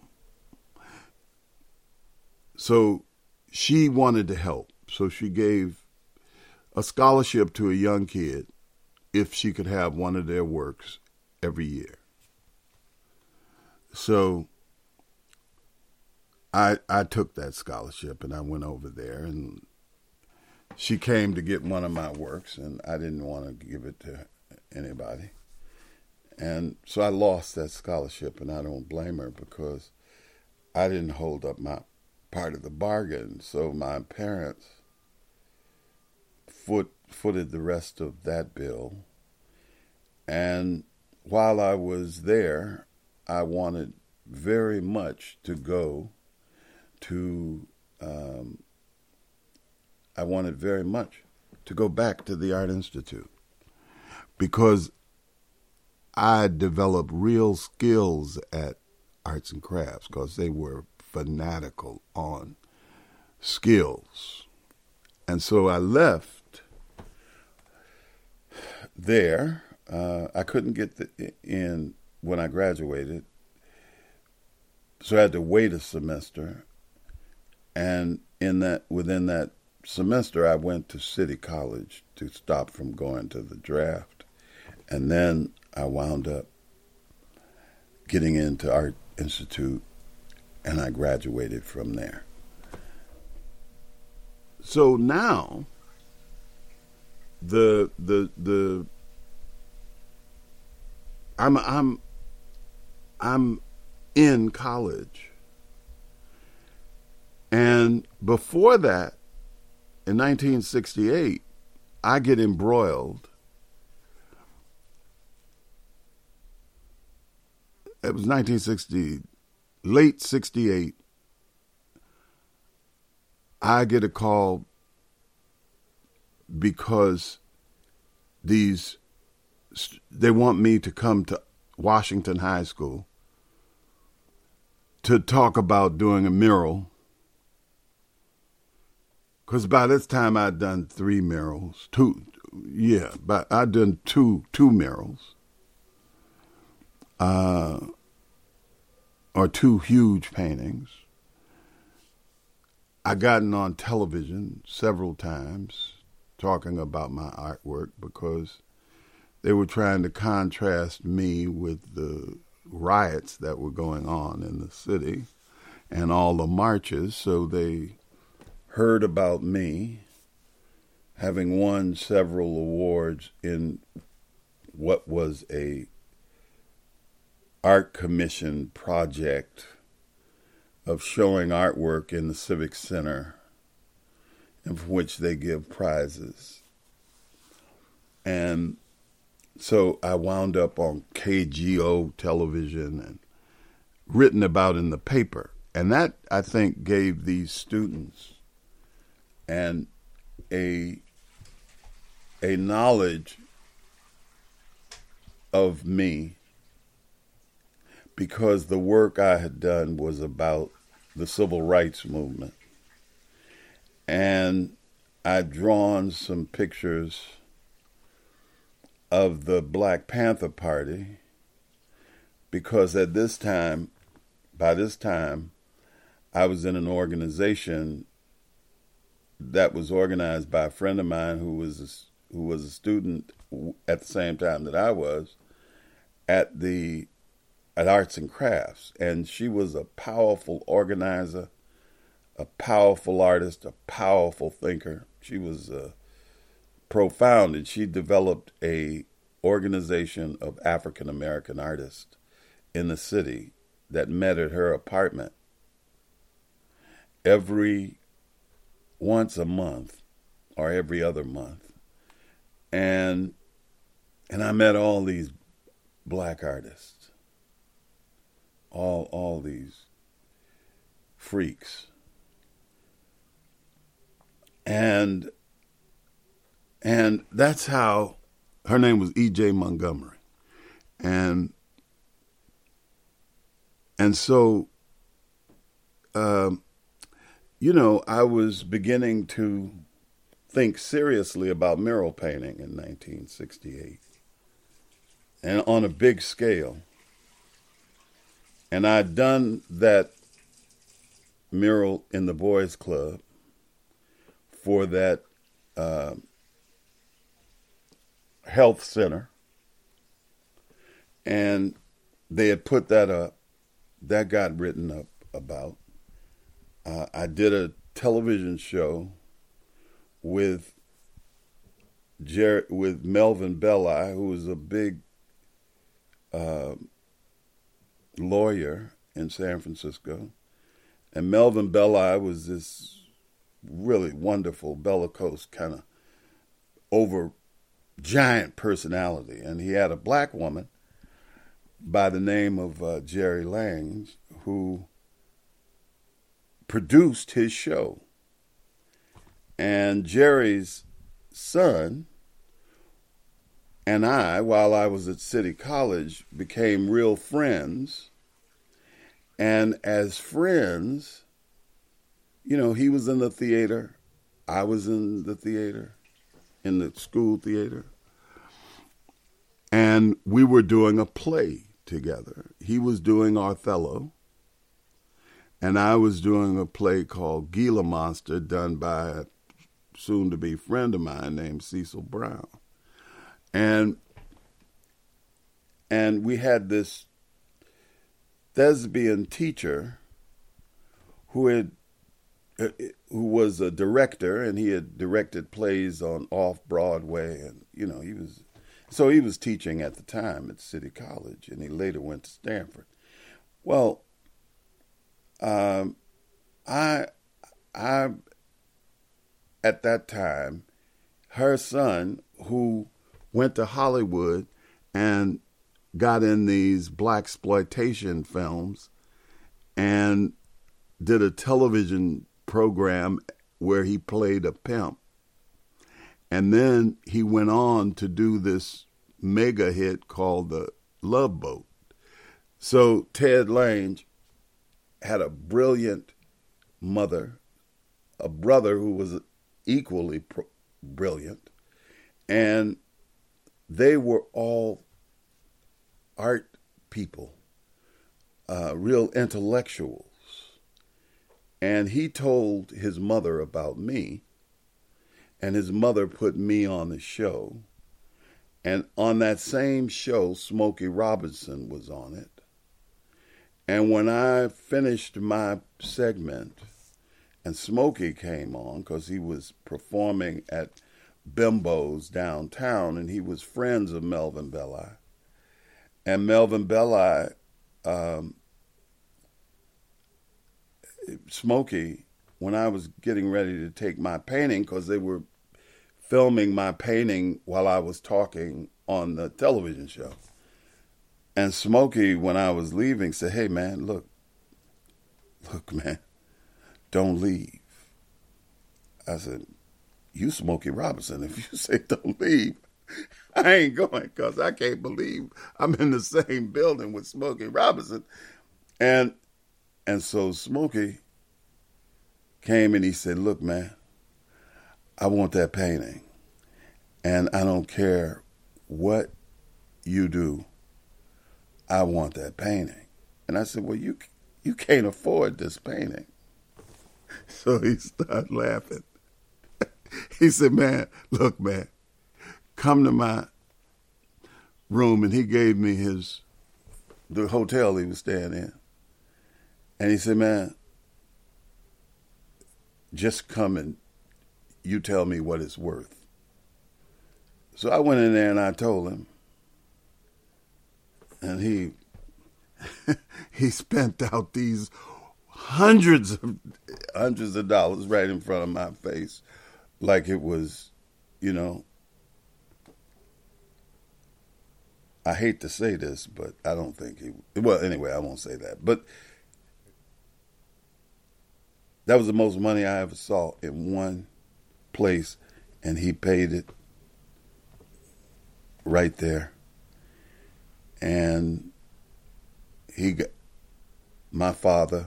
So she wanted to help, so she gave a scholarship to a young kid if she could have one of their works every year. So I I took that scholarship and I went over there, and she came to get one of my works, and I didn't want to give it to anybody. And so I lost that scholarship, and I don't blame her because I didn't hold up my part of the bargain. So my parents foot, footed the rest of that bill. And while I was there, I wanted very much to go to, um, I wanted very much to go back to the Art Institute because I developed real skills at arts and crafts because they were fanatical on skills. And so I left there. Uh, I couldn't get the, in when I graduated, so I had to wait a semester. And in that, within that semester, I went to City College to stop from going to the draft. And then I wound up getting into Art Institute, and I graduated from there. So now, the the the I'm I'm I'm in college, and before that, in nineteen sixty-eight, I get embroiled. It was nineteen sixty, late sixty-eight. I get a call because these, they want me to come to Washington High School to talk about doing a mural. Because by this time I'd done three murals, two, yeah, but I'd done two, two murals. Uh, or two huge paintings. I gotten on television several times talking about my artwork because they were trying to contrast me with the riots that were going on in the city and all the marches. So they heard about me having won several awards in what was a art commission project of showing artwork in the Civic Center, and for which they give prizes. And so I wound up on K G O television and written about in the paper. And that, I think, gave these students and a a knowledge of me, because the work I had done was about the civil rights movement. And I'd drawn some pictures of the Black Panther Party because at this time, by this time, I was in an organization that was organized by a friend of mine who was a, who was a student at the same time that I was at the at Arts and Crafts, and she was a powerful organizer, a powerful artist, a powerful thinker. She was uh, profound, and she developed a organization of African American artists in the city that met at her apartment every once a month or every other month, and and I met all these black artists. All all these freaks. And and that's how, her name was E J Montgomery. And and so um, you know, I was beginning to think seriously about mural painting in nineteen sixty-eight. And on a big scale. And I'd done that mural in the Boys Club for that uh, health center. And they had put that up. That got written up about. Uh, I did a television show with Jer- with Melvin Belli, who was a big uh, lawyer in San Francisco. And Melvin Belli was this really wonderful, bellicose kind of over giant personality. And he had a black woman by the name of uh, Jerry Lange who produced his show. And Jerry's son and I, while I was at City College, became real friends. And as friends, you know, he was in the theater. I was in the theater, in the school theater. And we were doing a play together. He was doing Othello. And I was doing a play called Gila Monster, done by a soon-to-be friend of mine named Cecil Brown. And, and we had this thespian teacher who had uh, who was a director, and he had directed plays on off-Broadway, and you know he was so he was teaching at the time at City College, and he later went to Stanford. Well, um, I I at that time, her son, who went to Hollywood and got in these blaxploitation films and did a television program where he played a pimp. And then he went on to do this mega hit called The Love Boat. So Ted Lange had a brilliant mother, a brother who was equally pro- brilliant, and they were all art people, uh, real intellectuals. And he told his mother about me, and his mother put me on the show. And on that same show, Smokey Robinson was on it. And when I finished my segment, and Smokey came on, because he was performing at Bimbo's downtown, and he was friends of Melvin Belli. And Melvin Belli, um, Smokey, when I was getting ready to take my painting, because they were filming my painting while I was talking on the television show. And Smokey, when I was leaving, said, "Hey, man, look, look, man, don't leave." I said, "You Smokey Robinson, if you say don't leave, I ain't going, because I can't believe I'm in the same building with Smokey Robinson." And and so Smokey came and he said, "Look, man, I want that painting, and I don't care what you do. I want that painting." And I said, "Well, you you can't afford this painting." So he started laughing. He said, "Man, look, man, come to my room." And he gave me his, the hotel he was staying in. And he said, "Man, just come and you tell me what it's worth." So I went in there and I told him. And he he spent out these hundreds of hundreds of dollars right in front of my face, like it was, you know, I hate to say this, but I don't think he, well, anyway, I won't say that. But that was the most money I ever saw in one place, and he paid it right there. And he got, my father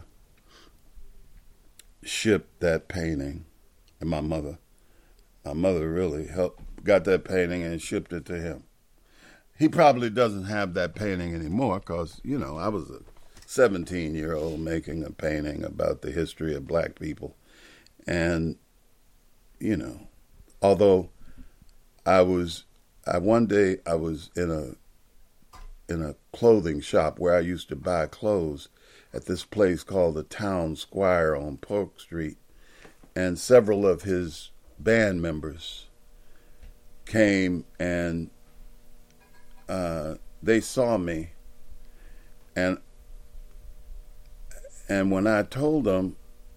shipped that painting, and my mother, my mother really helped, got that painting and shipped it to him. He probably doesn't have that painting anymore because, you know, I was a seventeen-year-old making a painting about the history of black people. And, you know, although I was, I one day I was in a in a clothing shop where I used to buy clothes at this place called the Town Squire on Polk Street, and several of his band members came and uh, they saw me, and and when I told them,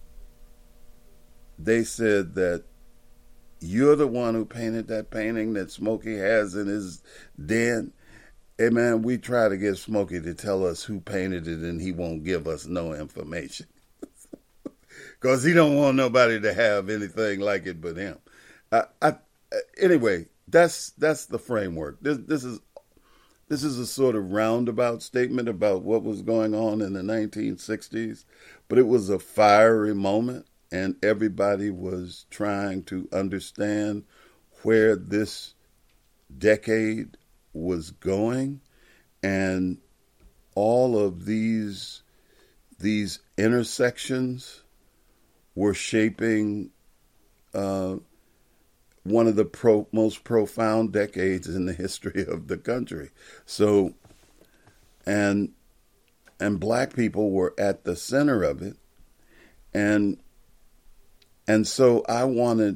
they said that you're the one who painted that painting that Smokey has in his den. Hey man, we try to get Smokey to tell us who painted it, and he won't give us no information. Because he don't want nobody to have anything like it but him. I, I, anyway, that's that's the framework. This this is this is a sort of roundabout statement about what was going on in the nineteen sixties, but it was a fiery moment, and everybody was trying to understand where this decade was going, and all of these these intersections were shaping uh, one of the pro- most profound decades in the history of the country. So, and and black people were at the center of it, and and so I wanted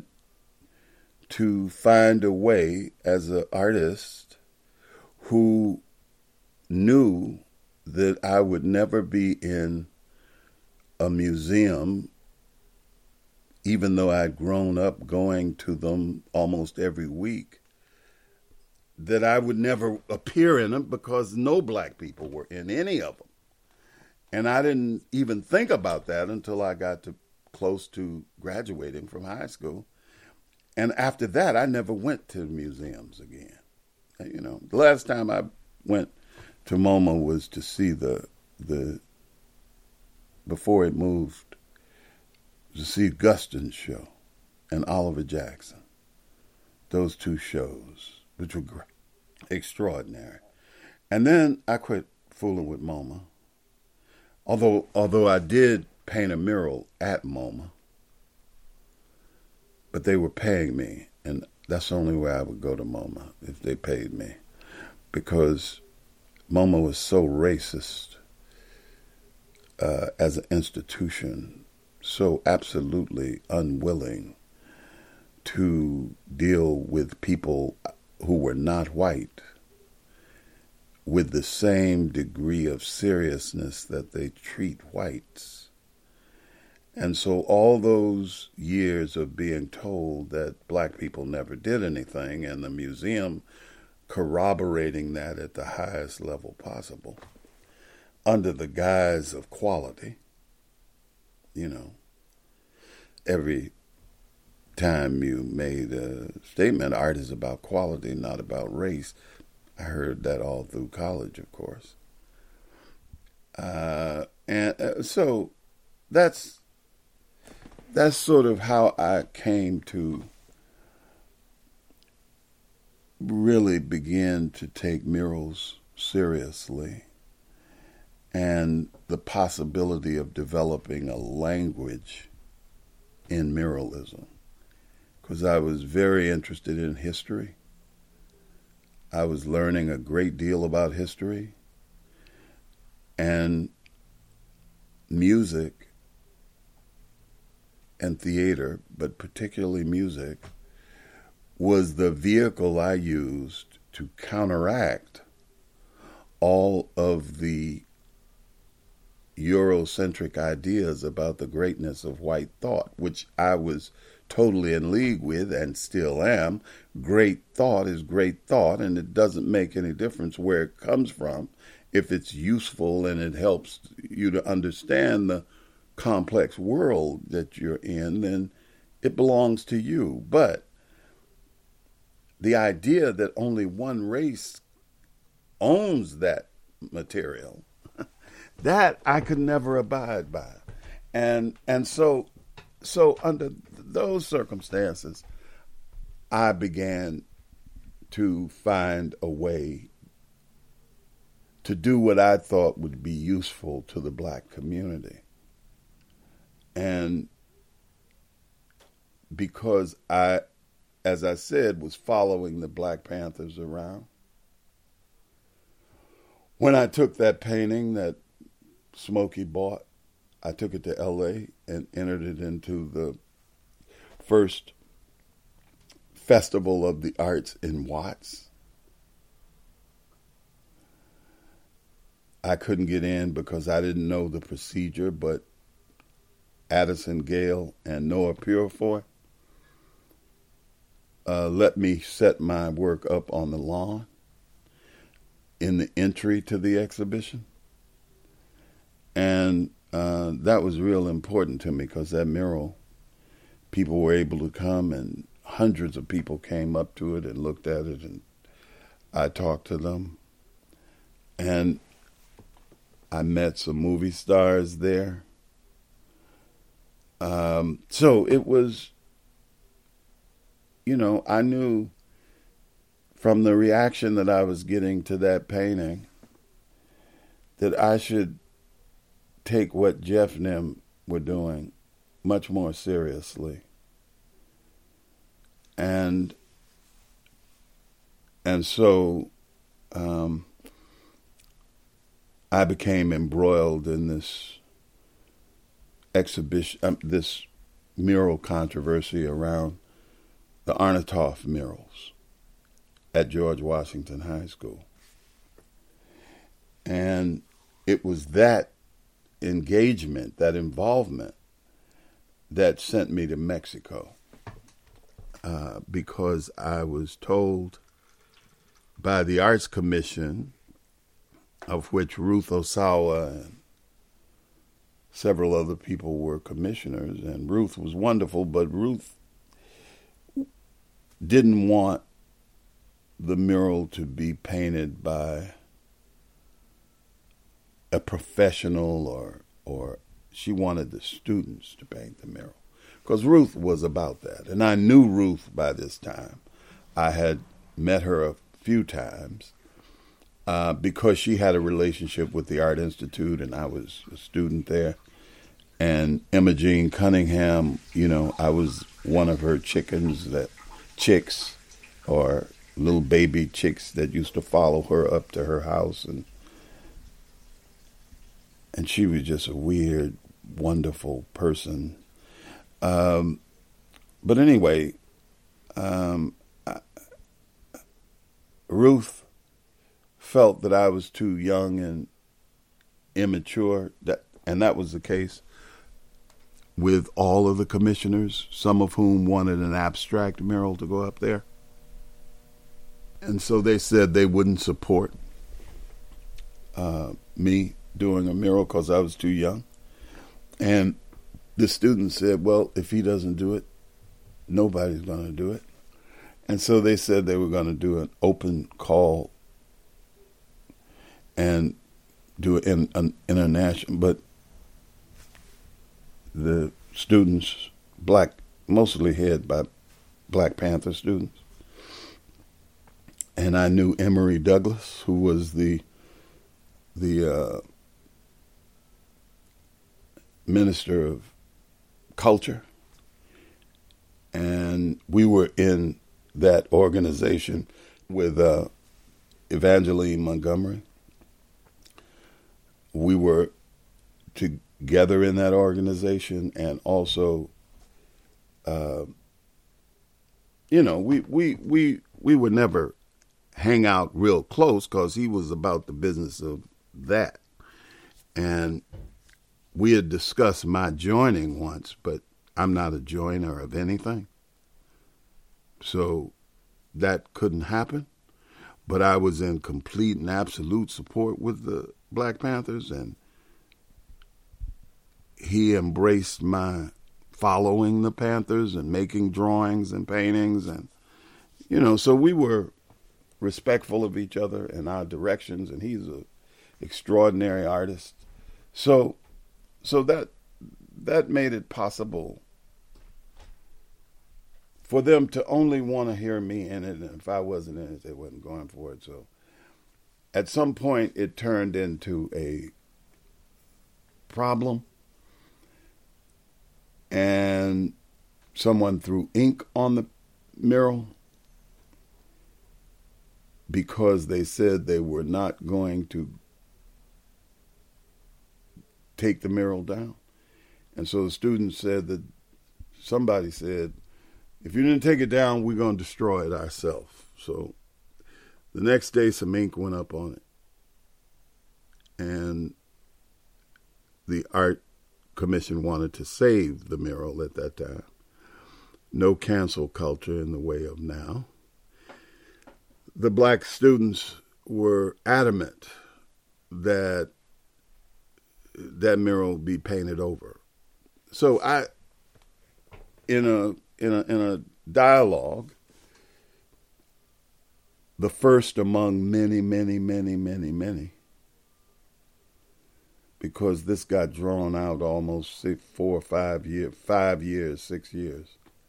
to find a way as an artist who knew that I would never be in a museum, even though I'd grown up going to them almost every week, that I would never appear in them because no black people were in any of them. And I didn't even think about that until I got to close to graduating from high school. And after that, I never went to museums again. You know, the last time I went to MoMA was to see the the before it moved, to see Guston's show and Oliver Jackson. Those two shows, which were great, extraordinary. And then I quit fooling with MoMA. Although although I did paint a mural at MoMA, but they were paying me, and that's the only way I would go to MoMA, if they paid me, because MoMA was so racist uh, as an institution, so absolutely unwilling to deal with people who were not white with the same degree of seriousness that they treat whites. And so all those years of being told that black people never did anything, and the museum corroborating that at the highest level possible, under the guise of quality, you know, every time you made a statement, art is about quality, not about race. I heard that all through college, of course. Uh, and uh, so that's that's sort of how I came to really begin to take murals seriously, and the possibility of developing a language in muralism, because I was very interested in history. I was learning a great deal about history, and music and theater, but particularly music, was the vehicle I used to counteract all of the Eurocentric ideas about the greatness of white thought, which I was totally in league with and still am. Great thought is great thought, and it doesn't make any difference where it comes from. If it's useful and it helps you to understand the complex world that you're in, then it belongs to you. But the idea that only one race owns that material, that I could never abide by. And and so so under those circumstances, I began to find a way to do what I thought would be useful to the black community. And because I, as I said, was following the Black Panthers around, when I took that painting that Smokey bought, I took it to L A and entered it into the first Festival of the Arts in Watts. I couldn't get in because I didn't know the procedure, but Addison Gale and Noah Purifoy uh, let me set my work up on the lawn in the entry to the exhibition. And uh, that was real important to me because that mural, people were able to come and hundreds of people came up to it and looked at it, and I talked to them. And I met some movie stars there. Um, so it was, you know, I knew from the reaction that I was getting to that painting that I should take what Jeff and them were doing much more seriously. And and so um, I became embroiled in this exhibition, um, this mural controversy around the Arnautoff murals at George Washington High School. And it was that engagement, that involvement, that sent me to Mexico. Uh, because I was told by the Arts Commission, of which Ruth Osawa and several other people were commissioners, and Ruth was wonderful, but Ruth didn't want the mural to be painted by a professional, or or she wanted the students to paint the mural. Because Ruth was about that. And I knew Ruth by this time. I had met her a few times uh, because she had a relationship with the Art Institute, and I was a student there. And Emma Jean Cunningham, you know, I was one of her chickens, that chicks, or little baby chicks that used to follow her up to her house. And and she was just a weird, wonderful person. Um, but anyway, um, I, Ruth felt that I was too young and immature, that, and that was the case with all of the commissioners, some of whom wanted an abstract mural to go up there. And so they said they wouldn't support uh, me doing a mural because I was too young. And the students said, well, if he doesn't do it, nobody's going to do it. And so they said they were going to do an open call and do it in an international, but the students, black, mostly head by Black Panther students. And I knew Emory Douglas, who was the the uh, minister of culture, and we were in that organization with uh, Evangeline Montgomery. We were together in that organization, and also, uh, you know, we we we we would never hang out real close because he was about the business of that, and we had discussed my joining once, but I'm not a joiner of anything. So that couldn't happen. But I was in complete and absolute support with the Black Panthers, and he embraced my following the Panthers and making drawings and paintings. And, you know, so we were respectful of each other and our directions, and he's an extraordinary artist. So So that that made it possible for them to only want to hear me in it, and if I wasn't in it, they wasn't going for it. So at some point, it turned into a problem, and someone threw ink on the mural because they said they were not going to take the mural down. And so the students said that, somebody said, if you didn't take it down, we're going to destroy it ourselves. So the next day, some ink went up on it. And the art commission wanted to save the mural at that time. No cancel culture in the way of now. The black students were adamant that that mural be painted over. So I, in a in a in a dialogue, the first among many, many, many, many, many, because this got drawn out almost six, four or five years, five years, six years.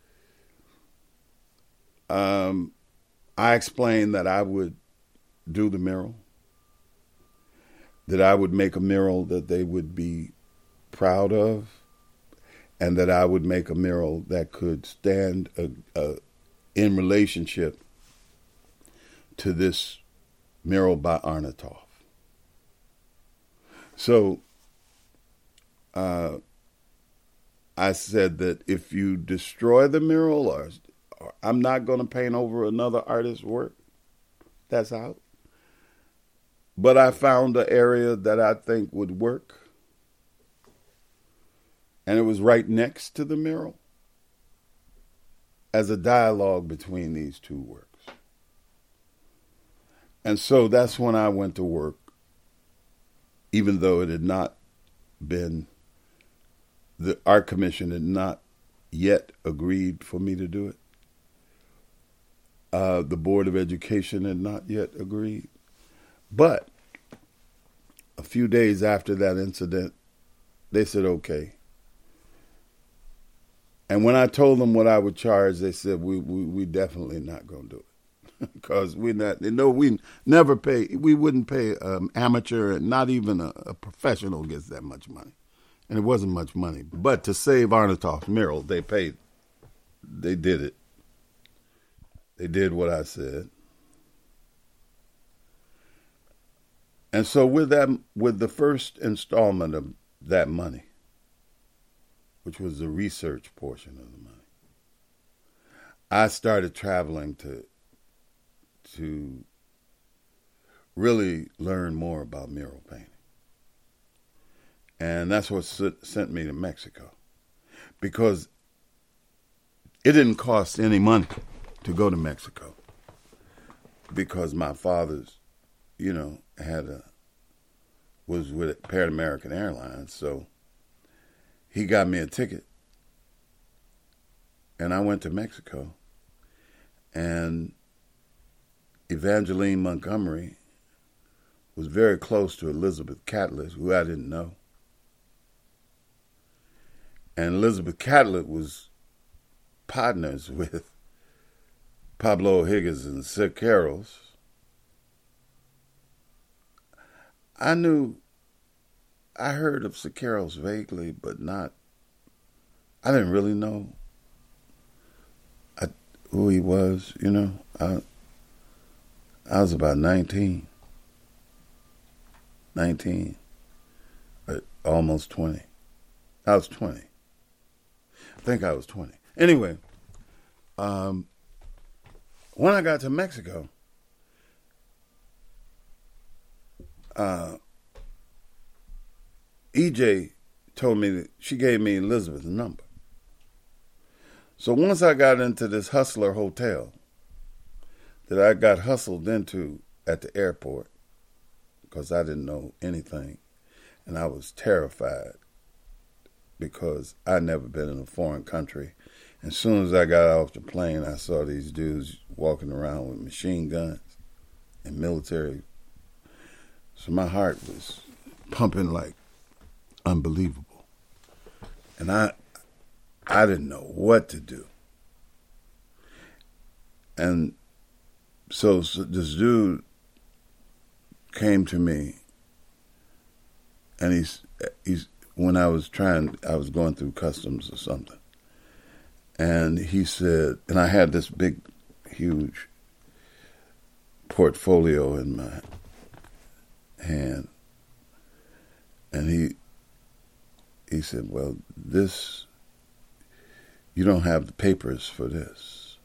Um, I explained that I would do the mural, that I would make a mural that they would be proud of, and that I would make a mural that could stand a, a, in relationship to this mural by Arnautoff. So uh, I said that if you destroy the mural, or, or I'm not going to paint over another artist's work, that's out. But I found an area that I think would work. And it was right next to the mural as a dialogue between these two works. And so that's when I went to work, even though it had not been, the art commission had not yet agreed for me to do it. Uh, the Board of Education had not yet agreed. But a few days after that incident, they said, okay. And when I told them what I would charge, they said, we we, we definitely not going to do it. Because we not, they know we never pay, we wouldn't pay um, amateur, and not even a, a professional gets that much money. And it wasn't much money. But to save Arnautoff's mural, they paid. They did it. They did what I said. And so with that, with the first installment of that money, which was the research portion of the money, I started traveling to to really learn more about mural painting. And that's what sent me to Mexico, because it didn't cost any money to go to Mexico, because my father's, you know, had a, was with Pan American Airlines, so he got me a ticket, and I went to Mexico, and Evangeline Montgomery was very close to Elizabeth Catlett, who I didn't know. And Elizabeth Catlett was partners with Pablo Higgins and Siqueiros. I knew, I heard of Siqueiros vaguely, but not, I didn't really know I, who he was, you know. I, I was about nineteen. nineteen, but almost twenty. I was twenty. I think I was twenty. Anyway, um, when I got to Mexico, uh, E J told me that she gave me Elizabeth's number. So once I got into this Hustler hotel that I got hustled into at the airport, because I didn't know anything, and I was terrified because I'd never been in a foreign country. And as soon as I got off the plane, I saw these dudes walking around with machine guns and military. So my heart was pumping like unbelievable. And I I didn't know what to do. And so, so this dude came to me, and he's he's when I was trying, I was going through customs or something, and he said, and I had this big, huge portfolio in my hand, and he he said, well, this, you don't have the papers for this.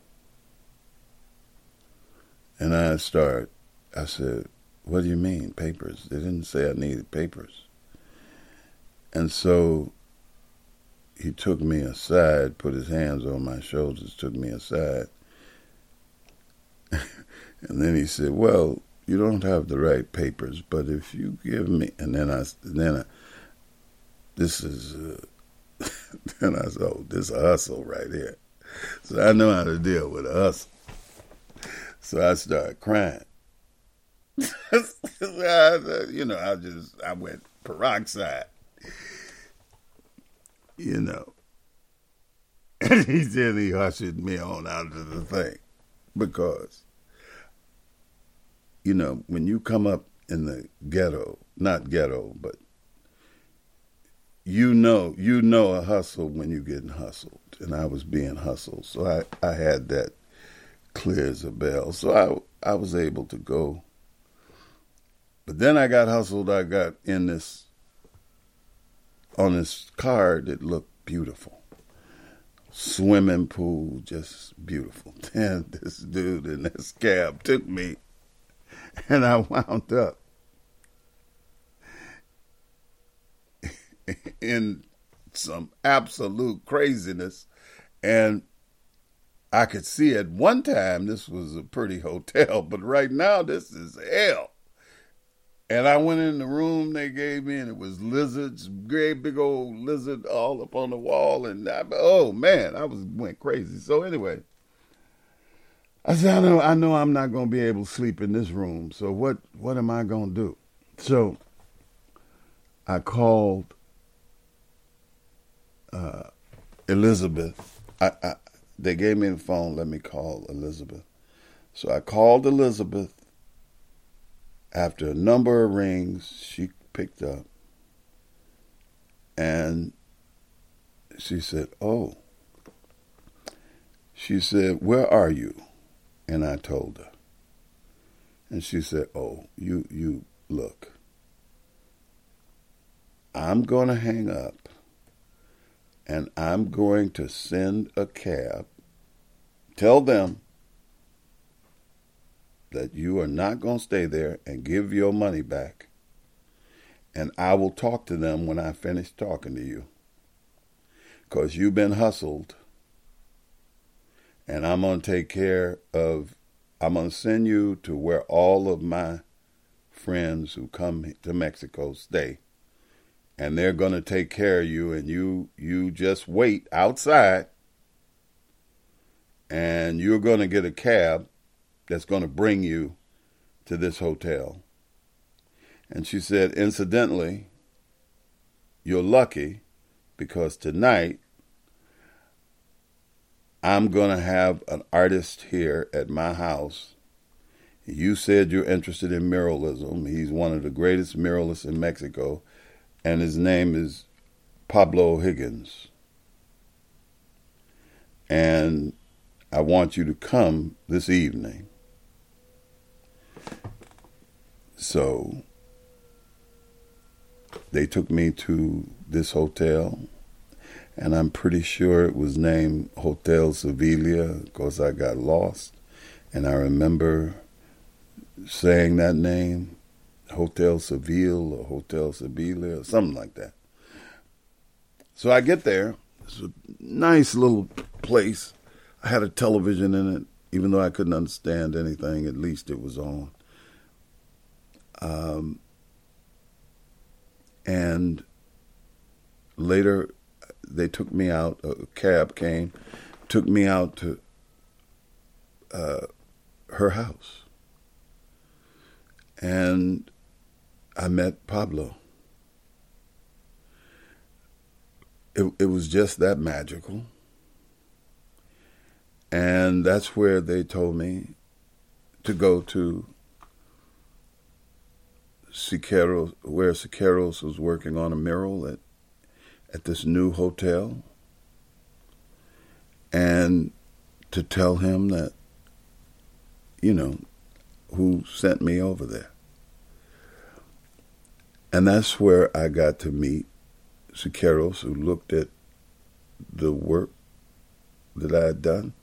And I start, I said, what do you mean, papers? They didn't say I needed papers. And so he took me aside, put his hands on my shoulders, took me aside. And then he said, well, you don't have the right papers, but if you give me, and then I, then I, this is, uh, then I said, oh, this is a hustle right here. So I know how to deal with a hustle. So I started crying. You know, I just, I went peroxide. You know. And he said he ushered me on out of the thing. Because, you know, when you come up in the ghetto, not ghetto, but you know, you know a hustle when you're getting hustled. And I was being hustled. So I, I had that clear as a bell. So I, I was able to go. But then I got hustled. I got in this, on this car that looked beautiful. Swimming pool, just beautiful. Then this dude in this cab took me, and I wound up in some absolute craziness. And I could see at one time this was a pretty hotel, but right now this is hell. And I went in the room they gave me, and it was lizards, great big old lizard all up on the wall. And I, oh man, I was went crazy. So anyway, I said, I know, I know I'm not going to be able to sleep in this room. So what, what am I going to do? So I called uh, Elizabeth. I, I, they gave me the phone. Let me call Elizabeth. So I called Elizabeth. After a number of rings, she picked up, and she said, oh. She said, where are you? And I told her. And she said, oh, you, you, look, I'm going to hang up, and I'm going to send a cab. Tell them that you are not going to stay there and give your money back. And I will talk to them when I finish talking to you. Because you've been hustled. And I'm going to take care of, I'm going to send you to where all of my friends who come to Mexico stay. And they're going to take care of you. And you, you just wait outside. And you're going to get a cab that's going to bring you to this hotel. And she said, incidentally, you're lucky because tonight I'm going to have an artist here at my house. You said you're interested in muralism. He's one of the greatest muralists in Mexico, and his name is Pablo Higgins. And I want you to come this evening. So they took me to this hotel, and I'm pretty sure it was named Hotel Sevilla because I got lost. And I remember saying that name, Hotel Seville or Hotel Sevilla or something like that. So I get there. It's a nice little place. I had a television in it. Even though I couldn't understand anything, at least it was on. Um, and later they took me out, a cab came, took me out to uh, her house. And I met Pablo. It, it was just that magical. And that's where they told me to go to Siqueiros, where Siqueiros was working on a mural at at this new hotel, and to tell him that, you know, who sent me over there. And that's where I got to meet Siqueiros, who looked at the work that I had done.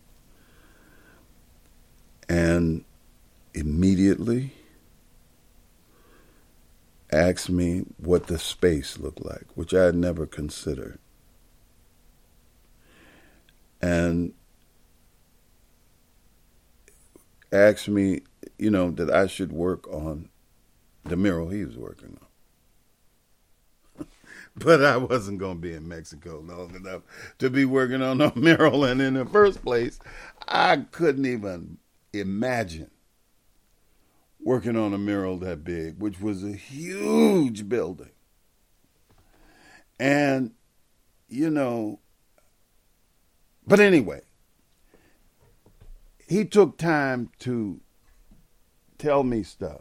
And immediately asked me what the space looked like, which I had never considered. And asked me, you know, that I should work on the mural he was working on. But I wasn't going to be in Mexico long enough to be working on a mural. And in the first place, I couldn't even imagine working on a mural that big, which was a huge building. And, you know, but anyway, he took time to tell me stuff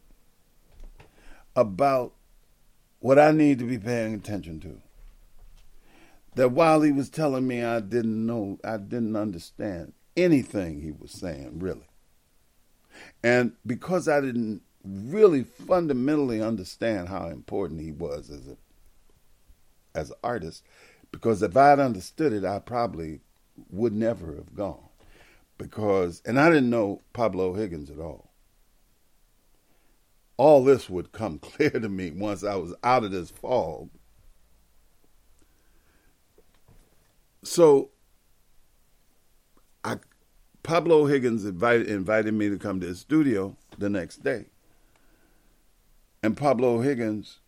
about what I need to be paying attention to. That while he was telling me, I didn't know, I didn't understand anything he was saying, really. And because I didn't really fundamentally understand how important he was as a as an artist, because if I had understood it, I probably would never have gone. Because, and I didn't know Pablo Higgins at all. All this would come clear to me once I was out of this fog. So, I, Pablo Higgins invited, invited me to come to his studio the next day. And Pablo Higgins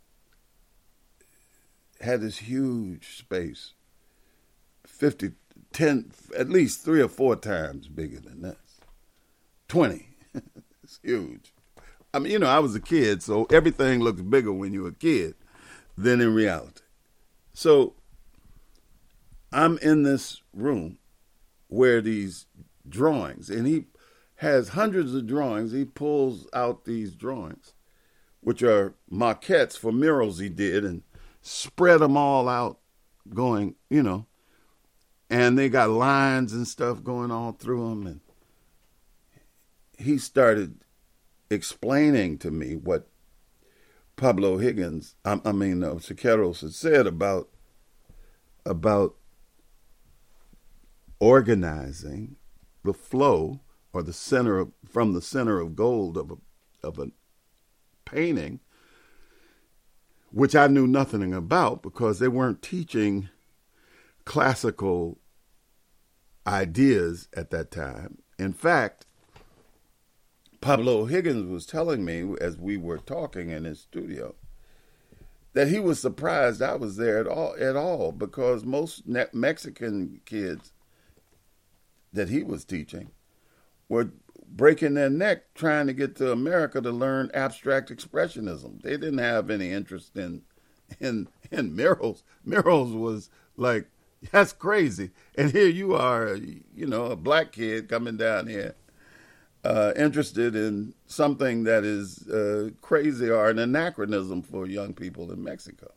had this huge space, fifty, ten, at least three or four times bigger than this. twenty. It's huge. I mean, you know, I was a kid, so everything looks bigger when you're a kid than in reality. So I'm in this room where these drawings, and he has hundreds of drawings. He pulls out these drawings, which are maquettes for murals he did, and spread them all out going, you know, and they got lines and stuff going all through them. And he started explaining to me what Pablo Higgins, I, I mean, uh, Siqueiros had said about, about organizing the flow or the center of, from the center of gold of a, of a painting, which I knew nothing about because they weren't teaching classical ideas at that time. In fact, Pablo Higgins was telling me as we were talking in his studio that he was surprised I was there at all, at all because most Mexican kids that he was teaching were breaking their neck trying to get to America to learn abstract expressionism. They didn't have any interest in in in murals. Murals was like, that's crazy. And here you are, you know, a black kid coming down here uh, interested in something that is uh, crazy or an anachronism for young people in Mexico.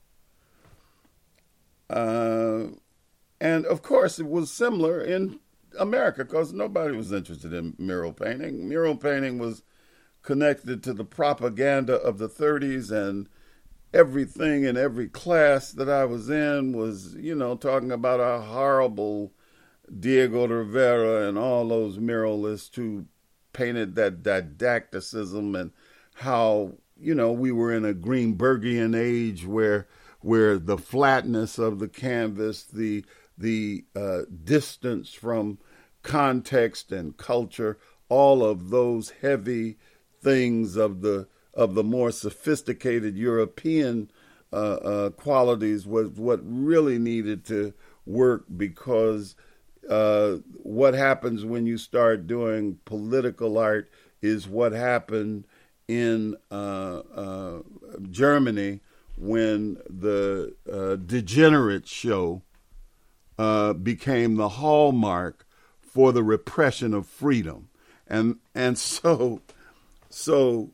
Uh, and of course, it was similar in America because nobody was interested in mural painting. Mural painting was connected to the propaganda of the thirties, and everything in every class that I was in was, you know, talking about how horrible Diego Rivera and all those muralists who painted that didacticism, and how, you know, we were in a Greenbergian age where where the flatness of the canvas, the the uh, distance from context and culture, all of those heavy things of the of the more sophisticated European uh, uh, qualities was what really needed to work, because uh, what happens when you start doing political art is what happened in uh, uh, Germany when the uh, Degenerate show Uh, became the hallmark for the repression of freedom. And and so so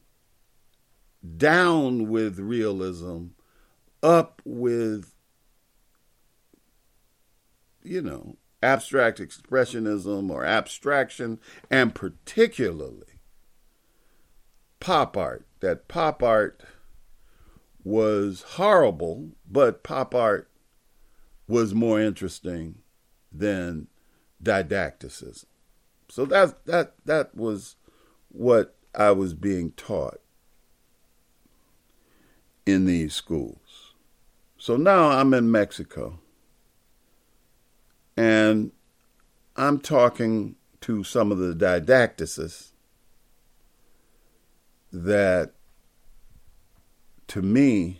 down with realism, up with, you know, abstract expressionism or abstraction, and particularly pop art. That pop art was horrible, but pop art was more interesting than didacticism. So that that that was what I was being taught in these schools. So now I'm in Mexico, and I'm talking to some of the didacticists that, to me,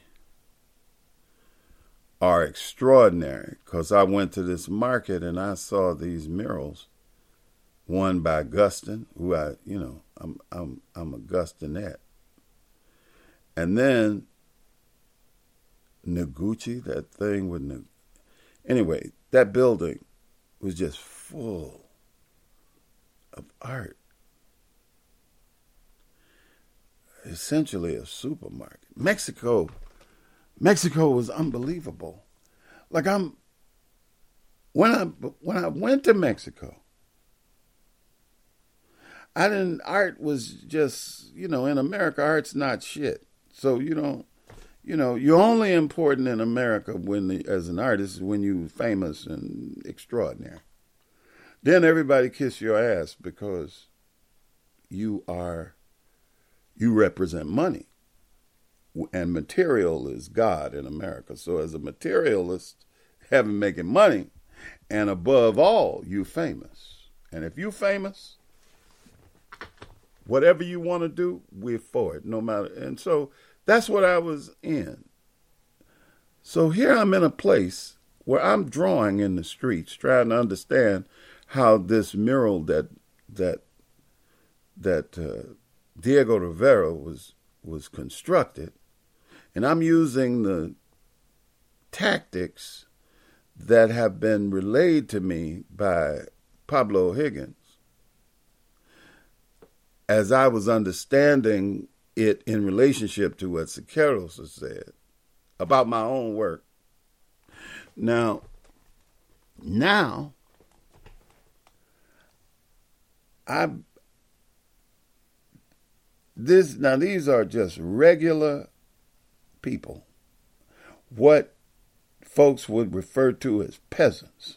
are extraordinary, because I went to this market and I saw these murals, one by Augustine, who I, you know, I'm I'm I'm Augustinette, and then Noguchi, that thing with Noguchi. Anyway, that building was just full of art. Essentially a supermarket. Mexico, Mexico was unbelievable. Like I'm, when I when I went to Mexico, I didn't. Art was just, you know, in America, art's not shit. So you don't, you know, you're only important in America when, the, as an artist, when you're famous and extraordinary. Then everybody kiss your ass because you are, you represent money. And material is God in America. So as a materialist, having making money, and above all, you famous. And if you famous, whatever you want to do, we're for it, no matter. And so that's what I was in. So here I'm in a place where I'm drawing in the streets, trying to understand how this mural that that that uh, Diego Rivera was was constructed, and I'm using the tactics that have been relayed to me by Pablo Higgins as I was understanding it in relationship to what Siqueiros has said about my own work. Now, now, I this now these are just regular people, what folks would refer to as peasants.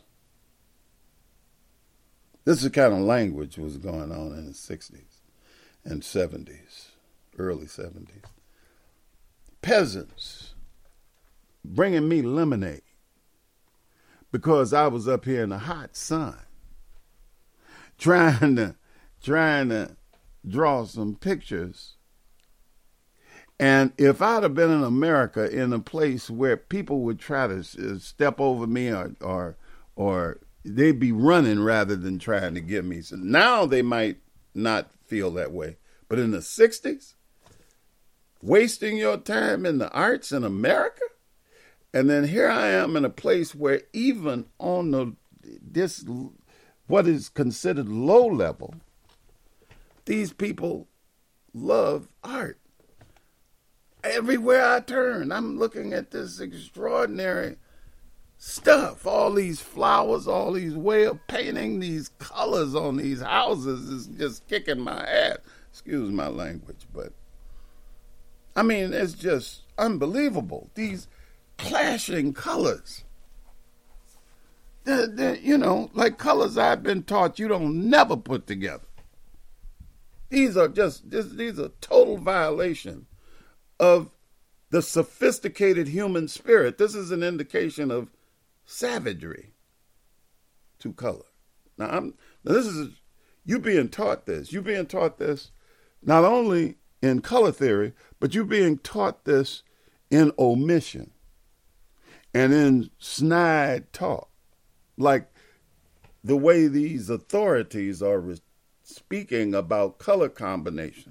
This is the kind of language was going on in the sixties and seventies, early seventies. Peasants bringing me lemonade because I was up here in the hot sun trying to trying to draw some pictures. And if I'd have been in America, in a place where people would try to step over me or or or they'd be running rather than trying to get me. So now they might not feel that way. But in the sixties, wasting your time in the arts in America? And then here I am in a place where even on the this what is considered low level, these people love art. Everywhere I turn, I'm looking at this extraordinary stuff. All these flowers, all these way of painting, these colors on these houses is just kicking my ass. Excuse my language, but I mean, it's just unbelievable. These clashing colors. They're, they're, you know, like colors I've been taught you don't never put together. These are just, this, these are total violation of the sophisticated human spirit. This is an indication of savagery to color. Now, I'm, now this is, you being taught this. You being taught this not only in color theory, but you being taught this in omission and in snide talk. Like the way these authorities are re- speaking about color combinations.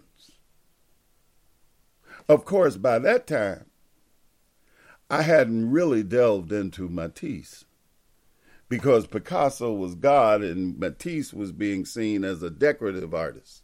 Of course, by that time, I hadn't really delved into Matisse because Picasso was God and Matisse was being seen as a decorative artist.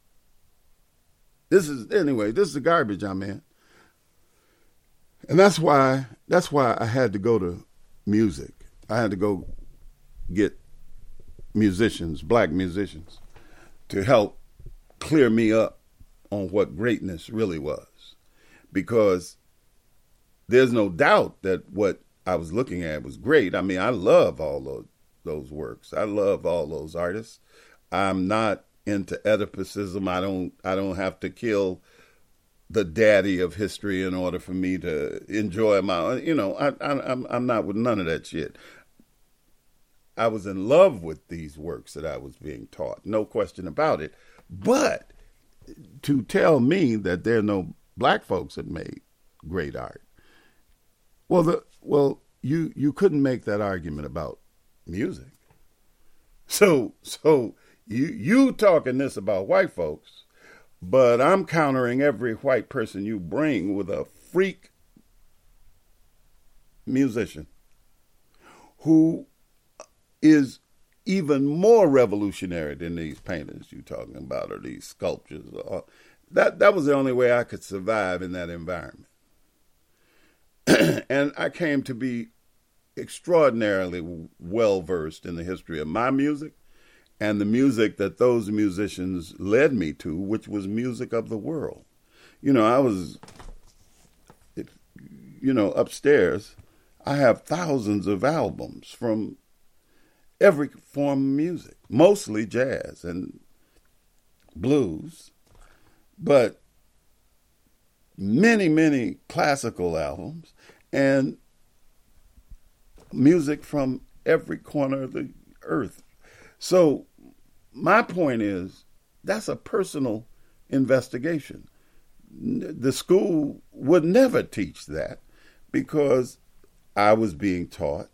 This is, anyway, this is the garbage I'm in. And that's why, that's why I had to go to music. I had to go get musicians, black musicians, to help clear me up on what greatness really was. Because there's no doubt that what I was looking at was great. I mean, I love all those those works. I love all those artists. I'm not into Oedipism. I don't I don't have to kill the daddy of history in order for me to enjoy my, you know, I, I, I'm I'm not with none of that shit. I was in love with these works that I was being taught, no question about it. But to tell me that there are no black folks that made great art, well, the well, you you couldn't make that argument about music. So so you you talking this about white folks, but I'm countering every white person you bring with a freak musician who is even more revolutionary than these paintings you're talking about or these sculptures. That that was the only way I could survive in that environment. And I came to be extraordinarily well-versed in the history of my music and the music that those musicians led me to, which was music of the world. You know, I was, you know, upstairs, I have thousands of albums from every form of music, mostly jazz and blues, but many, many classical albums and music from every corner of the earth. So my point is, that's a personal investigation. The school would never teach that because I was being taught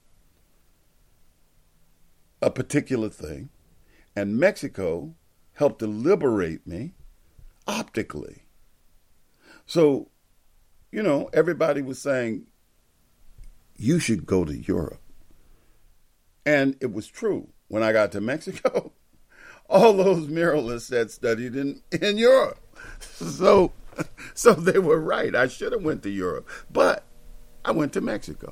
a particular thing, and Mexico helped to liberate me optically. So, you know, everybody was saying, you should go to Europe. And it was true. When I got to Mexico, all those muralists had studied in, in Europe. So, so they were right. I should have went to Europe, but I went to Mexico.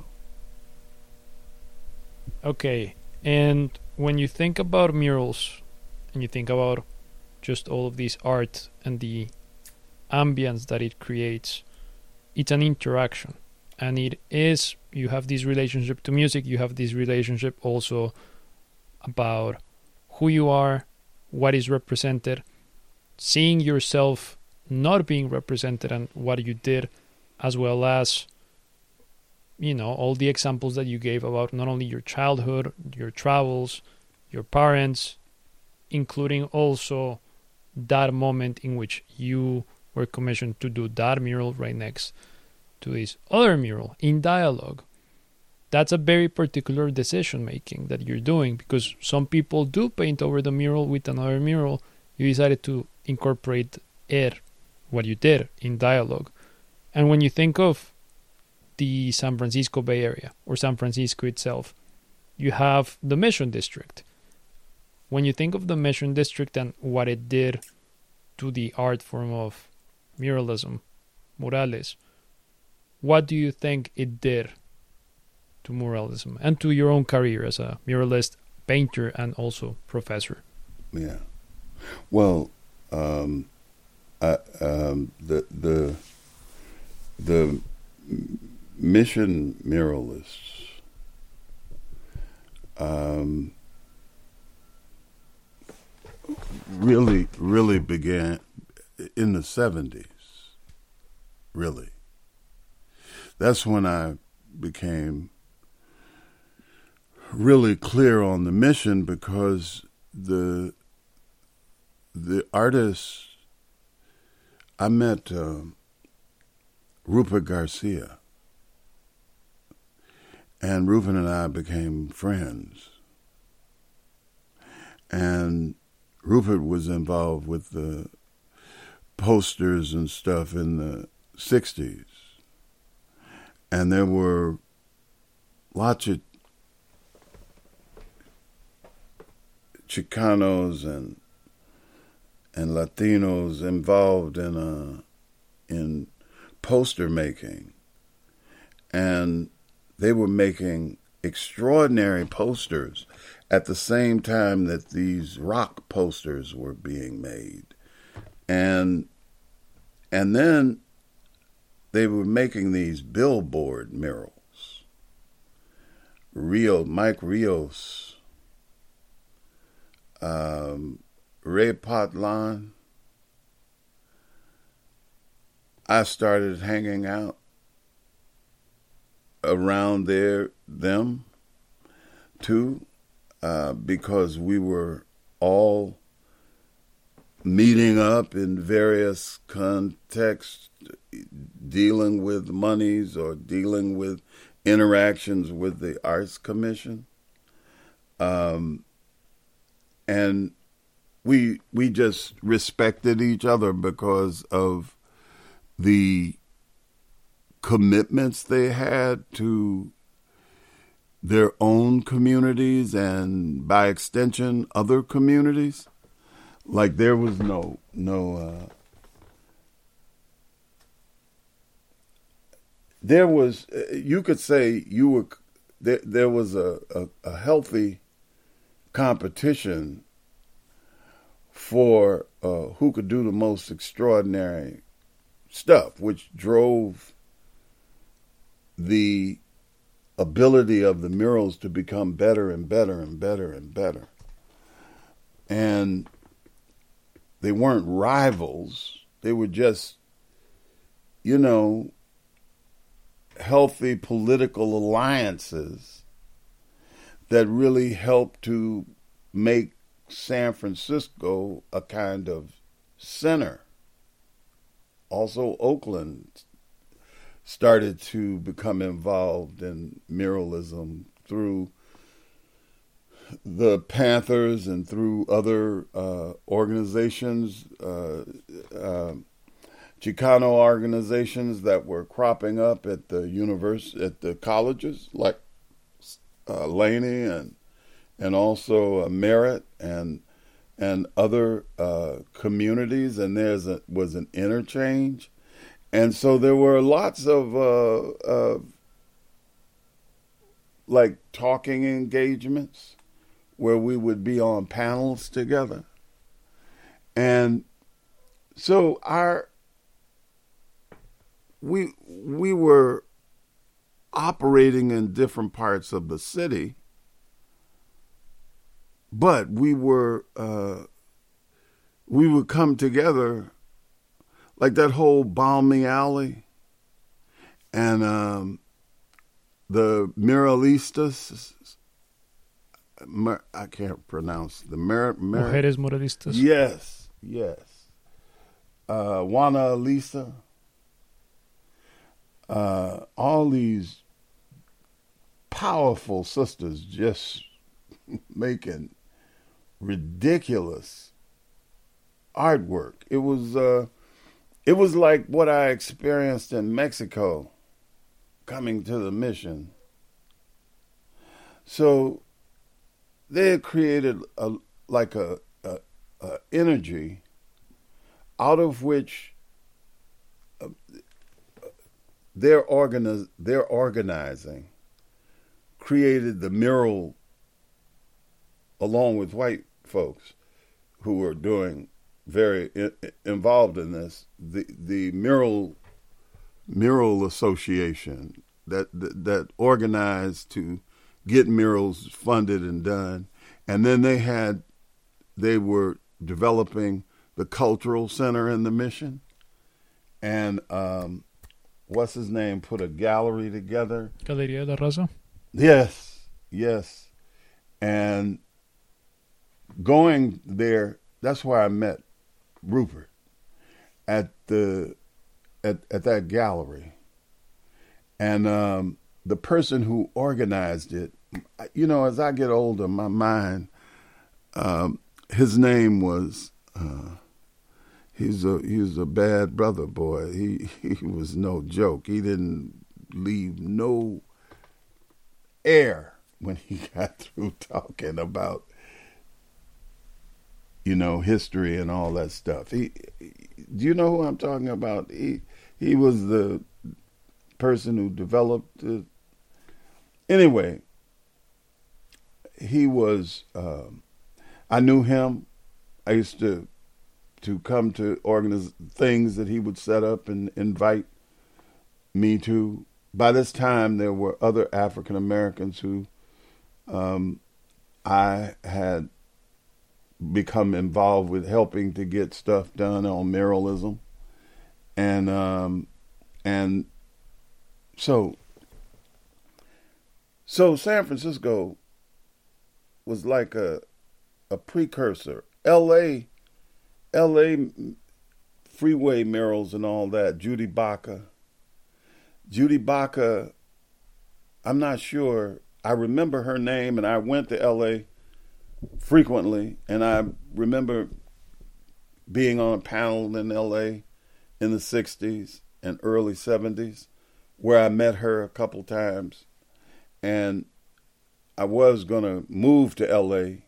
Okay. And when you think about murals and you think about just all of this art and the ambience that it creates, it's an interaction. And it is, you have this relationship to music, you have this relationship also about who you are, what is represented, seeing yourself not being represented and what you did, as well as, you know, all the examples that you gave about not only your childhood, your travels, your parents, including also that moment in which you were commissioned to do that mural right next to this other mural in dialogue. That's a very particular decision making that you're doing, because some people do paint over the mural with another mural. You decided to incorporate it, what you did, in dialogue. And when you think of the San Francisco Bay Area or San Francisco itself, you have the Mission District. When you think of the Mission District and what it did to the art form of muralism, murales, what do you think it did to muralism and to your own career as a muralist, painter, and also professor? Yeah. Well, um, I, um, the the the Mission muralists um, really, really began in the seventies. Really. That's when I became really clear on the mission, because the the artists, I met uh, Rupert Garcia, and Rupert and I became friends. And Rupert was involved with the posters and stuff in the sixties. And there were lots of Chicanos and and Latinos involved in a, in poster making, and they were making extraordinary posters at the same time that these rock posters were being made, and and then they were making these billboard murals. Rio, Mike Rios um, Ray Potlan, I started hanging out around there, them, too, uh, because we were all meeting up in various contexts, dealing with monies or dealing with interactions with the Arts Commission. Um, and we we just respected each other because of the commitments they had to their own communities and, by extension, other communities. Like there was no no uh, there was you could say you were there. There was a, a, a healthy competition for uh, who could do the most extraordinary stuff, which drove the ability of the murals to become better and better and better and better. And they weren't rivals. They were just, you know, healthy political alliances that really helped to make San Francisco a kind of center. Also, Oakland started to become involved in muralism through the Panthers and through other uh, organizations, uh, uh, Chicano organizations that were cropping up at the univers- at the colleges, like uh, Laney and and also uh, Merritt and and other uh, communities, and there was an interchange. And so there were lots of uh, uh, like talking engagements where we would be on panels together. And so our we we were operating in different parts of the city, but we were uh, we would come together. Like that whole Balmy Alley and um, the Muralistas, I can't pronounce the Mer, Mer, Mujeres Muralistas. Yes, yes. Uh, Juana Elisa. Uh, all these powerful sisters just making ridiculous artwork. It was... Uh, It was like what I experienced in Mexico coming to the mission. So they had created a, like a, a, a energy out of which uh, their, organiz- their organizing created the mural along with white folks who were doing very in, involved in this, the the mural mural association that, that that organized to get murals funded and done, and then they had they were developing the cultural center in the mission, and um, what's his name put a gallery together. Galería de la Raza. Yes, yes, and going there. That's where I met Rupert at the at at that gallery, and um, the person who organized it, you know, as I get older, my mind, um, his name was uh, he's a he's a bad brother boy. He he was no joke. He didn't leave no air when he got through talking about, you know, history and all that stuff. He, he, do you know who I'm talking about? He he was the person who developed it. Anyway, he was, um, I knew him. I used to to come to organize things that he would set up and invite me to. By this time, there were other African Americans who um, I had become involved with helping to get stuff done on muralism, and um, and so so San Francisco was like a a precursor. L A, L A freeway murals and all that. Judy Baca, Judy Baca. I'm not sure. I remember her name, and I went to L A frequently, and I remember being on a panel in L A in the sixties and early seventies where I met her a couple times, and I was going to move to L A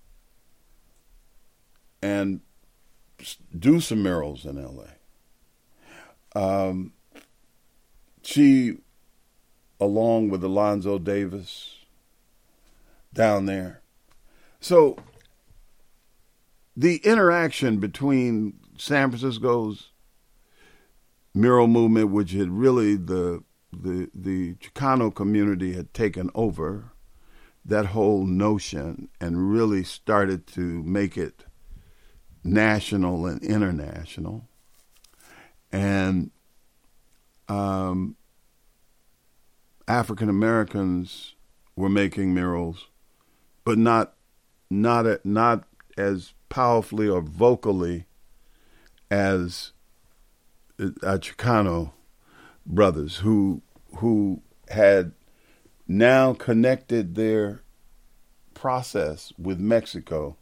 and do some murals in L A. Um, she, along with Alonzo Davis, down there. So the interaction between San Francisco's mural movement, which had really the the the Chicano community had taken over that whole notion and really started to make it national and international, and um, African Americans were making murals, but not not a, not as powerfully or vocally as our Chicano brothers who who had now connected their process with Mexico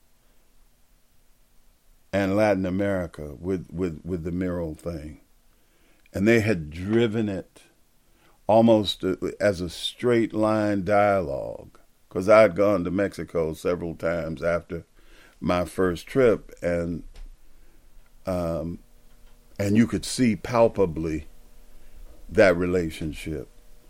and Latin America with, with, with the mural thing. And they had driven it almost as a straight line dialogue, because I had gone to Mexico several times after my first trip, and um, and you could see palpably that relationship.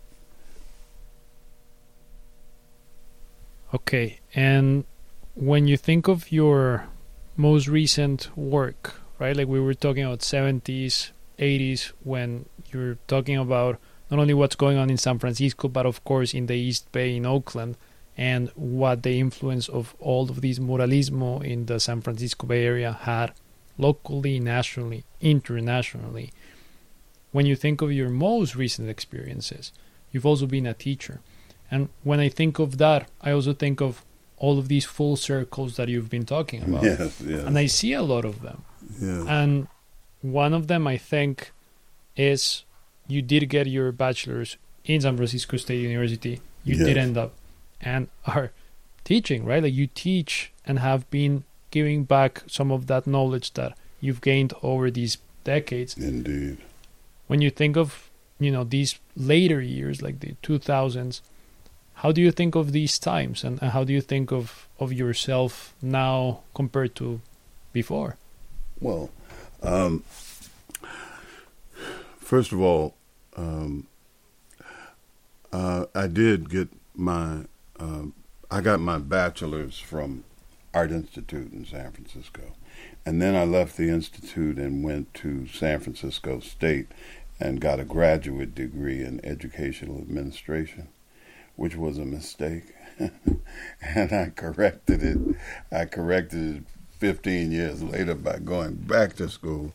Okay, and when you think of your most recent work, right? Like we were talking about seventies, eighties, when you're talking about not only what's going on in San Francisco, but of course in the East Bay in Oakland, and what the influence of all of this muralismo in the San Francisco Bay Area had locally, nationally, internationally. When you think of your most recent experiences, you've also been a teacher. And when I think of that, I also think of all of these full circles that you've been talking about. Yes, yes. And I see a lot of them. Yes. And one of them, I think, is you did get your bachelor's in San Francisco State University. You Yes. did end up and are teaching, right? Like you teach and have been giving back some of that knowledge that you've gained over these decades. Indeed. When you think of, you know, these later years, like the two thousands, how do you think of these times, and how do you think of, of yourself now compared to before? Well, um, first of all, um, uh, I did get my, um, I got my bachelor's from Art Institute in San Francisco. And then I left the Institute and went to San Francisco State and got a graduate degree in educational administration, which was a mistake. And I corrected it. I corrected it fifteen years later by going back to school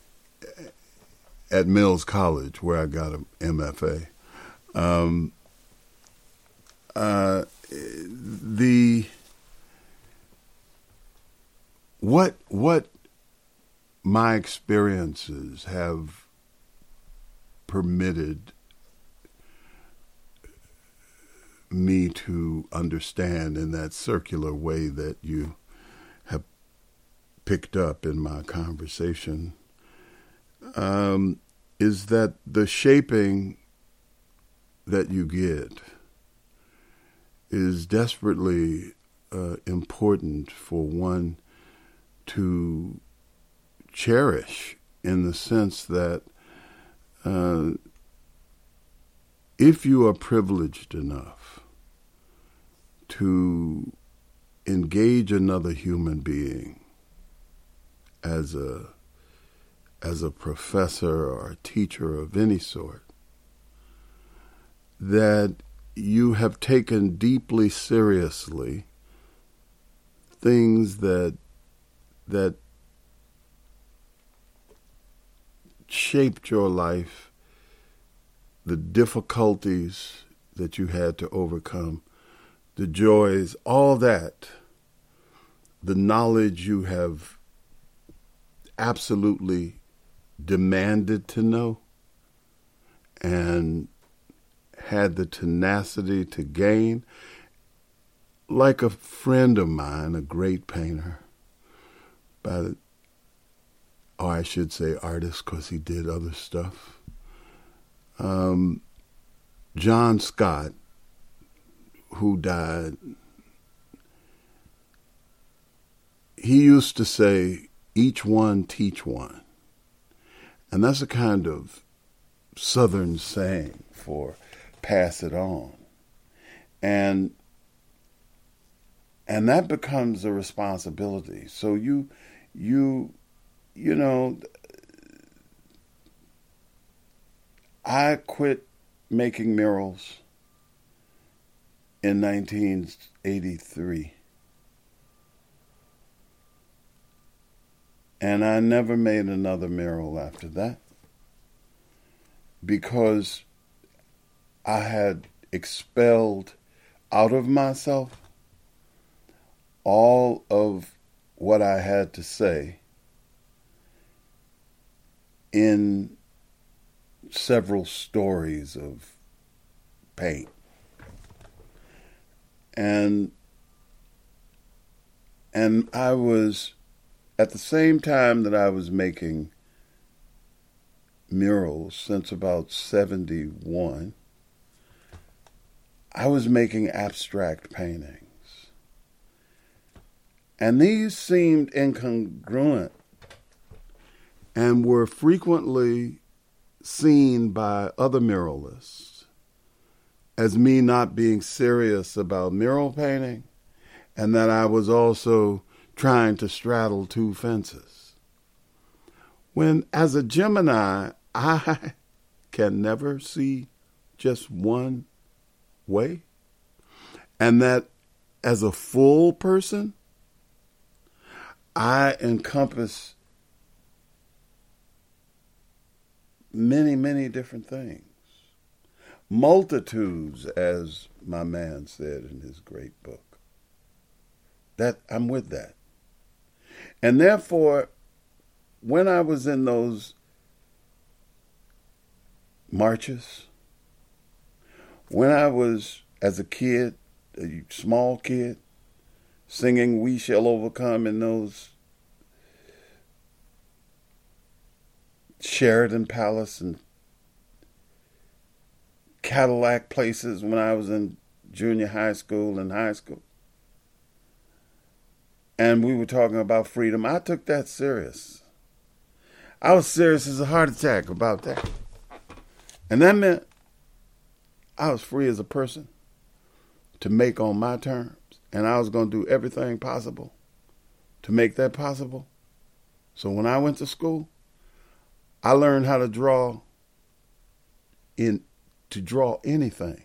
at Mills College, where I got an M F A. Um, uh, the what what my experiences have permitted me to understand in that circular way that you have picked up in my conversation um, is that the shaping that you get is desperately uh, important for one to cherish, in the sense that uh, if you are privileged enough to engage another human being as a as a professor or a teacher of any sort, that you have taken deeply seriously things that that shaped your life, the difficulties that you had to overcome, the joys, all that, the knowledge you have absolutely demanded to know and had the tenacity to gain. Like a friend of mine, a great painter, by the, or I should say artist, because he did other stuff. Um, John Scott, who died, he used to say, each one teach one. And that's a kind of Southern saying for pass it on. And and that becomes a responsibility. So you you you know, I quit making murals in nineteen eighty-three. And I never made another mural after that because I had expelled out of myself all of what I had to say in several stories of paint. And and I was, at the same time that I was making murals since about seventy-one, I was making abstract paintings. And these seemed incongruent and were frequently seen by other muralists as me not being serious about mural painting, and that I was also trying to straddle two fences. When, as a Gemini, I can never see just one way, and that as a full person, I encompass many, many different things. Multitudes, as my man said in his great book. That I'm with that. And therefore, when I was in those marches, when I was, as a kid, a small kid, singing We Shall Overcome in those Sheridan Palace and Cadillac places when I was in junior high school and high school, and we were talking about freedom, I took that serious. I was serious as a heart attack about that. And that meant I was free as a person to make on my terms, and I was going to do everything possible to make that possible. So when I went to school, I learned how to draw in to draw anything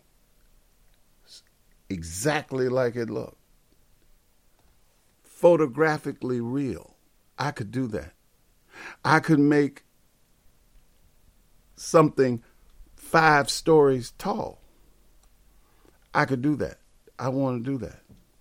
exactly like it looked. Photographically real. I could do that. I could make something five stories tall. I could do that. I want to do that.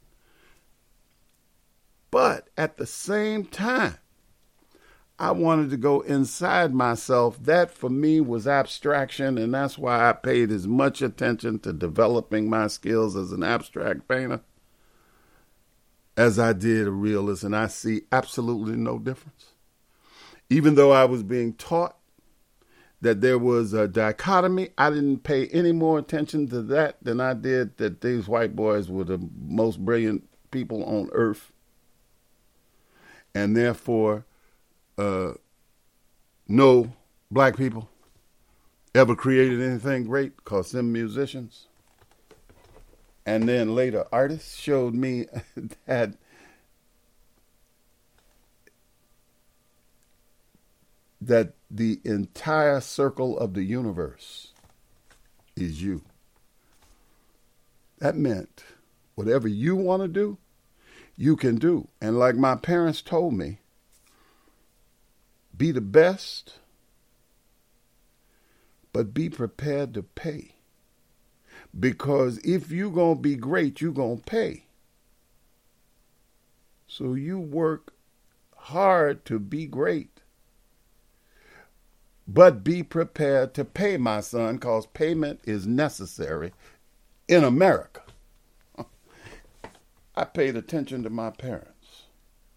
But at the same time, I wanted to go inside myself. That for me was abstraction, and that's why I paid as much attention to developing my skills as an abstract painter as I did a realist, and I see absolutely no difference. Even though I was being taught that there was a dichotomy, I didn't pay any more attention to that than I did that these white boys were the most brilliant people on earth. And therefore, uh, no black people ever created anything great, because them musicians and then later artists showed me that that the entire circle of the universe is you. That meant whatever you want to do, you can do. And like my parents told me, be the best, but be prepared to pay. Because if you're going to be great, you're going to pay. So you work hard to be great. But be prepared to pay, my son, because payment is necessary in America. I paid attention to my parents.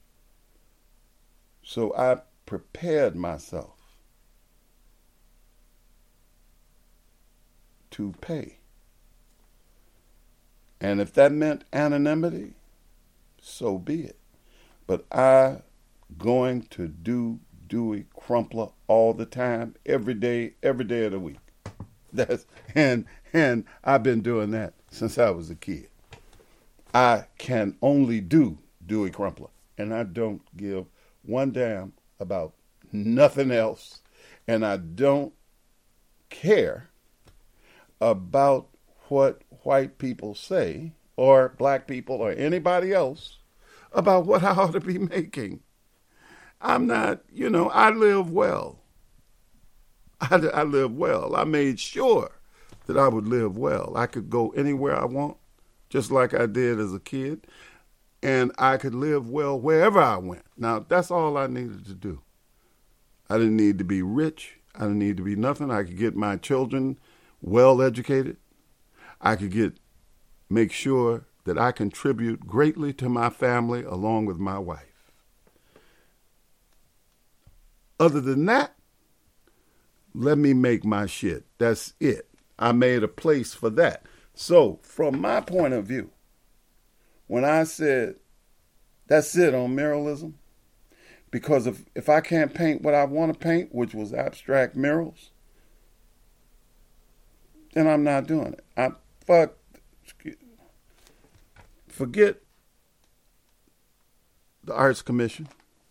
So I prepared myself to pay. And if that meant anonymity, so be it. But I going to do Dewey Crumpler all the time, every day, every day of the week. That's and and I've been doing that since I was a kid. I can only do Dewey Crumpler, and I don't give one damn about nothing else, and I don't care about what white people say or black people or anybody else about what I ought to be making. I'm not, you know, I live well. I, I live well. I made sure that I would live well. I could go anywhere I want, just like I did as a kid, and I could live well wherever I went. Now, that's all I needed to do. I didn't need to be rich. I didn't need to be nothing. I could get my children well educated. I could get, make sure that I contribute greatly to my family along with my wife. Other than that, let me make my shit. That's it. I made a place for that. So, from my point of view, when I said, that's it on muralism, because if, if I can't paint what I want to paint, which was abstract murals, then I'm not doing it. I fuck, forget the Arts Commission.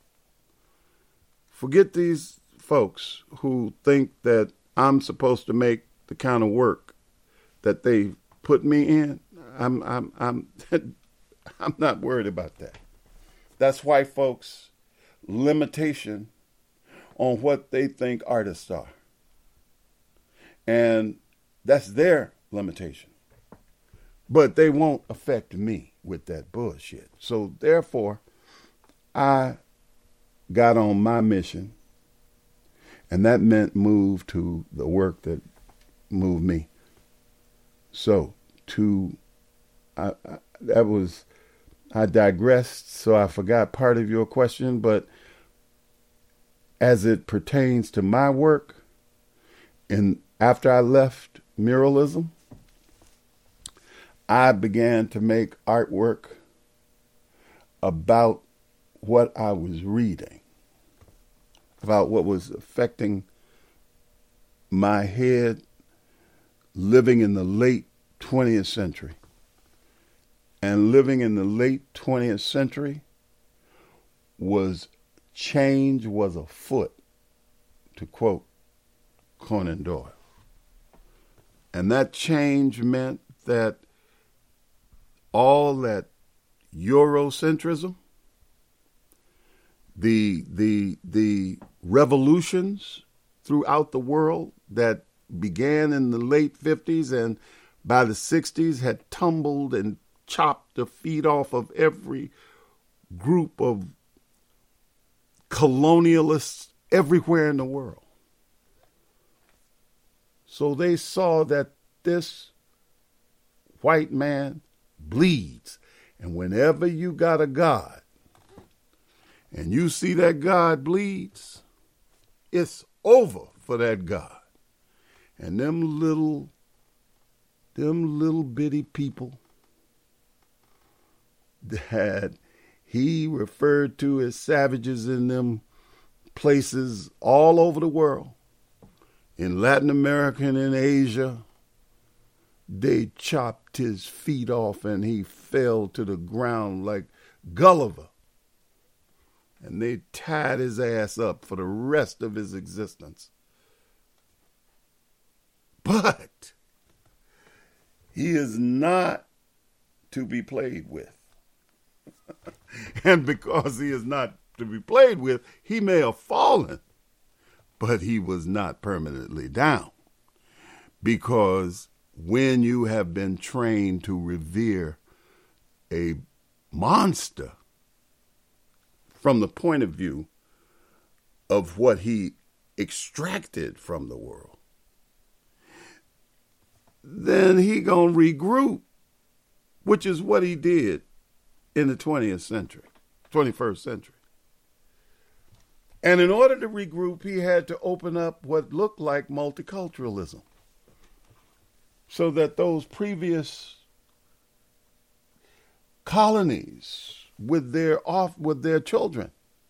Forget these folks who think that I'm supposed to make the kind of work that they put me in. I'm I'm I'm I'm not worried about that. That's white folks' limitation on what they think artists are. And that's their limitation. But they won't affect me with that bullshit. So therefore, I got on my mission, and that meant move to the work that moved me. So to, I, I, that was, I digressed, so I forgot part of your question, but as it pertains to my work, and after I left muralism, I began to make artwork about what I was reading, about what was affecting my head living in the late twentieth century. And living in the late twentieth century was change was afoot, to quote Conan Doyle. And that change meant that all that Eurocentrism, the the the revolutions throughout the world that began in the late fifties and by the sixties had tumbled and chopped the feet off of every group of colonialists everywhere in the world. So they saw that this white man bleeds. And whenever you got a God and you see that God bleeds, it's over for that God. And them little, them little bitty people that he referred to as savages in them places all over the world, in Latin America and in Asia, they chopped his feet off and he fell to the ground like Gulliver. And they tied his ass up for the rest of his existence. But he is not to be played with. And because he is not to be played with, he may have fallen. but he was not permanently down. Because when you have been trained to revere a monster from the point of view of what he extracted from the world, then he gonna regroup, which is what he did in the twentieth century, twenty-first century. And in order to regroup, he had to open up what looked like multiculturalism, so that those previous colonies with their off with their children,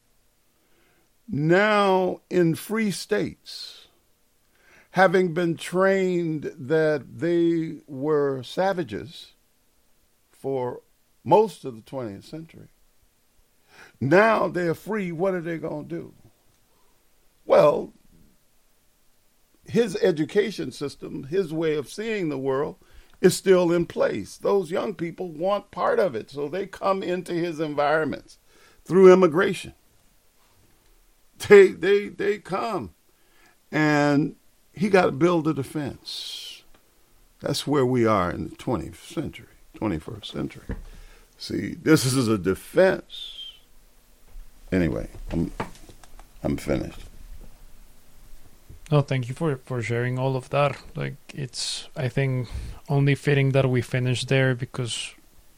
now in free states, having been trained that they were savages for most of the twentieth century, now they're free. What are they going to do? Well, his education system, his way of seeing the world, is still in place. Those young people want part of it, so they come into his environments through immigration. They they they come, and he got to build a defense. That's where we are in the twentieth century, twenty-first century. See, this is a defense. Anyway, I'm I'm finished. No, thank you for, for sharing all of that. Like, it's, I think, only fitting that we finish there, because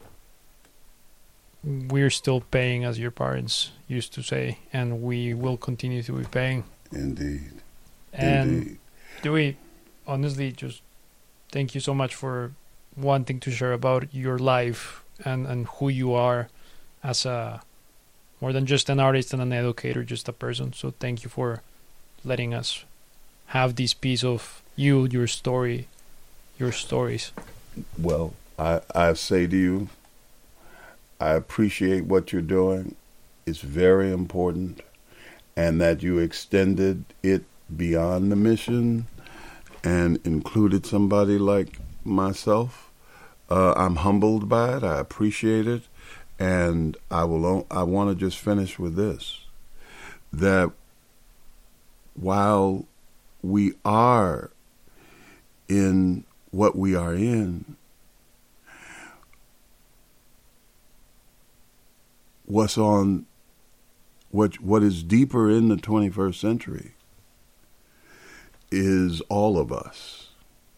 we're still paying, as your parents used to say, and we will continue to be paying. Indeed. And Indeed. Dewey, honestly, just thank you so much for wanting to share about your life and, and who you are as a, more than just an artist and an educator, just a person. So thank you for letting us have this piece of you, your story, your stories. Well, I, I say to you, I appreciate what you're doing. It's very important, and that you extended it beyond the mission and included somebody like myself. Uh, I'm humbled by it. I appreciate it, and I will. I want to just finish with this: that while we are in what we are in, what's on what what is deeper in the twenty-first century is all of us.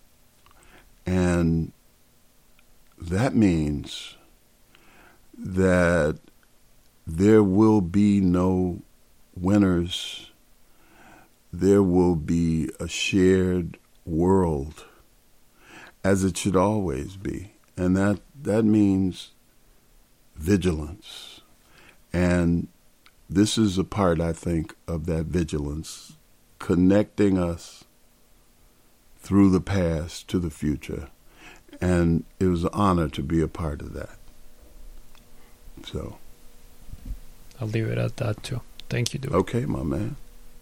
And that means that there will be no winners. There will be a shared world, as it should always be. And that, that means vigilance. And this is a part, I think, of that vigilance, connecting us through the past to the future. And it was an honor to be a part of that. So I'll leave it at that too. Thank you, Dewey. Okay, my man.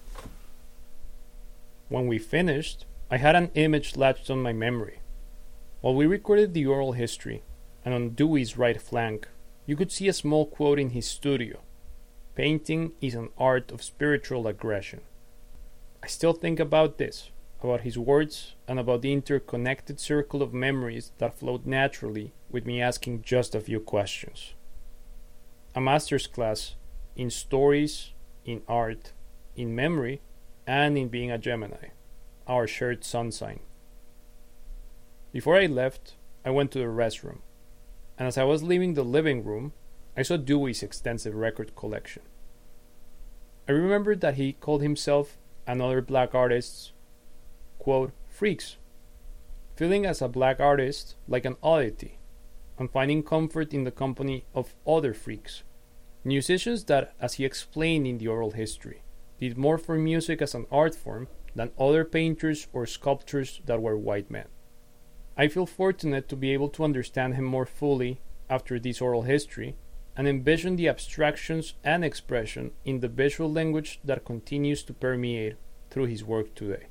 When we finished, I had an image latched on my memory. While we recorded the oral history, and on Dewey's right flank, you could see a small quote in his studio: "Painting is an art of spiritual aggression." I still think about this, about his words, and about the interconnected circle of memories that flowed naturally with me asking just a few questions. A master's class in stories, in art, in memory, and in being a Gemini, our shared sun sign. Before I left, I went to the restroom, and as I was leaving the living room, I saw Dewey's extensive record collection. I remembered that he called himself and other black artists, quote, freaks, feeling as a black artist like an oddity, and finding comfort in the company of other freaks, musicians that, as he explained in the oral history, did more for music as an art form than other painters or sculptors that were white men. I feel fortunate to be able to understand him more fully after this oral history and envision the abstractions and expression in the visual language that continues to permeate through his work today.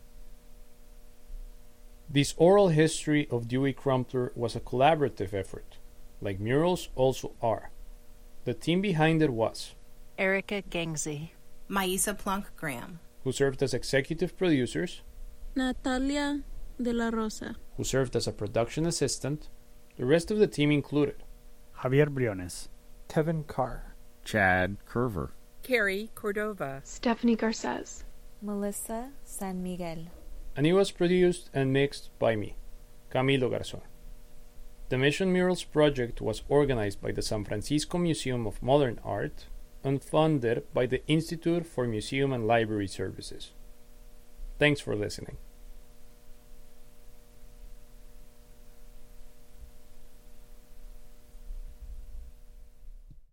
This oral history of Dewey Crumpler was a collaborative effort, like murals also are. The team behind it was Erica Gangsey, Maisa Plunk Graham, who served as executive producers, Natalia de la Rosa, who served as a production assistant. The rest of the team included Javier Briones, Kevin Carr, Chad Curver, Carrie Cordova, Stephanie Garces, Melissa San Miguel. And it was produced and mixed by me, Camilo Garzón. The Mission Murals project was organized by the San Francisco Museum of Modern Art and funded by the Institute for Museum and Library Services. Thanks for listening.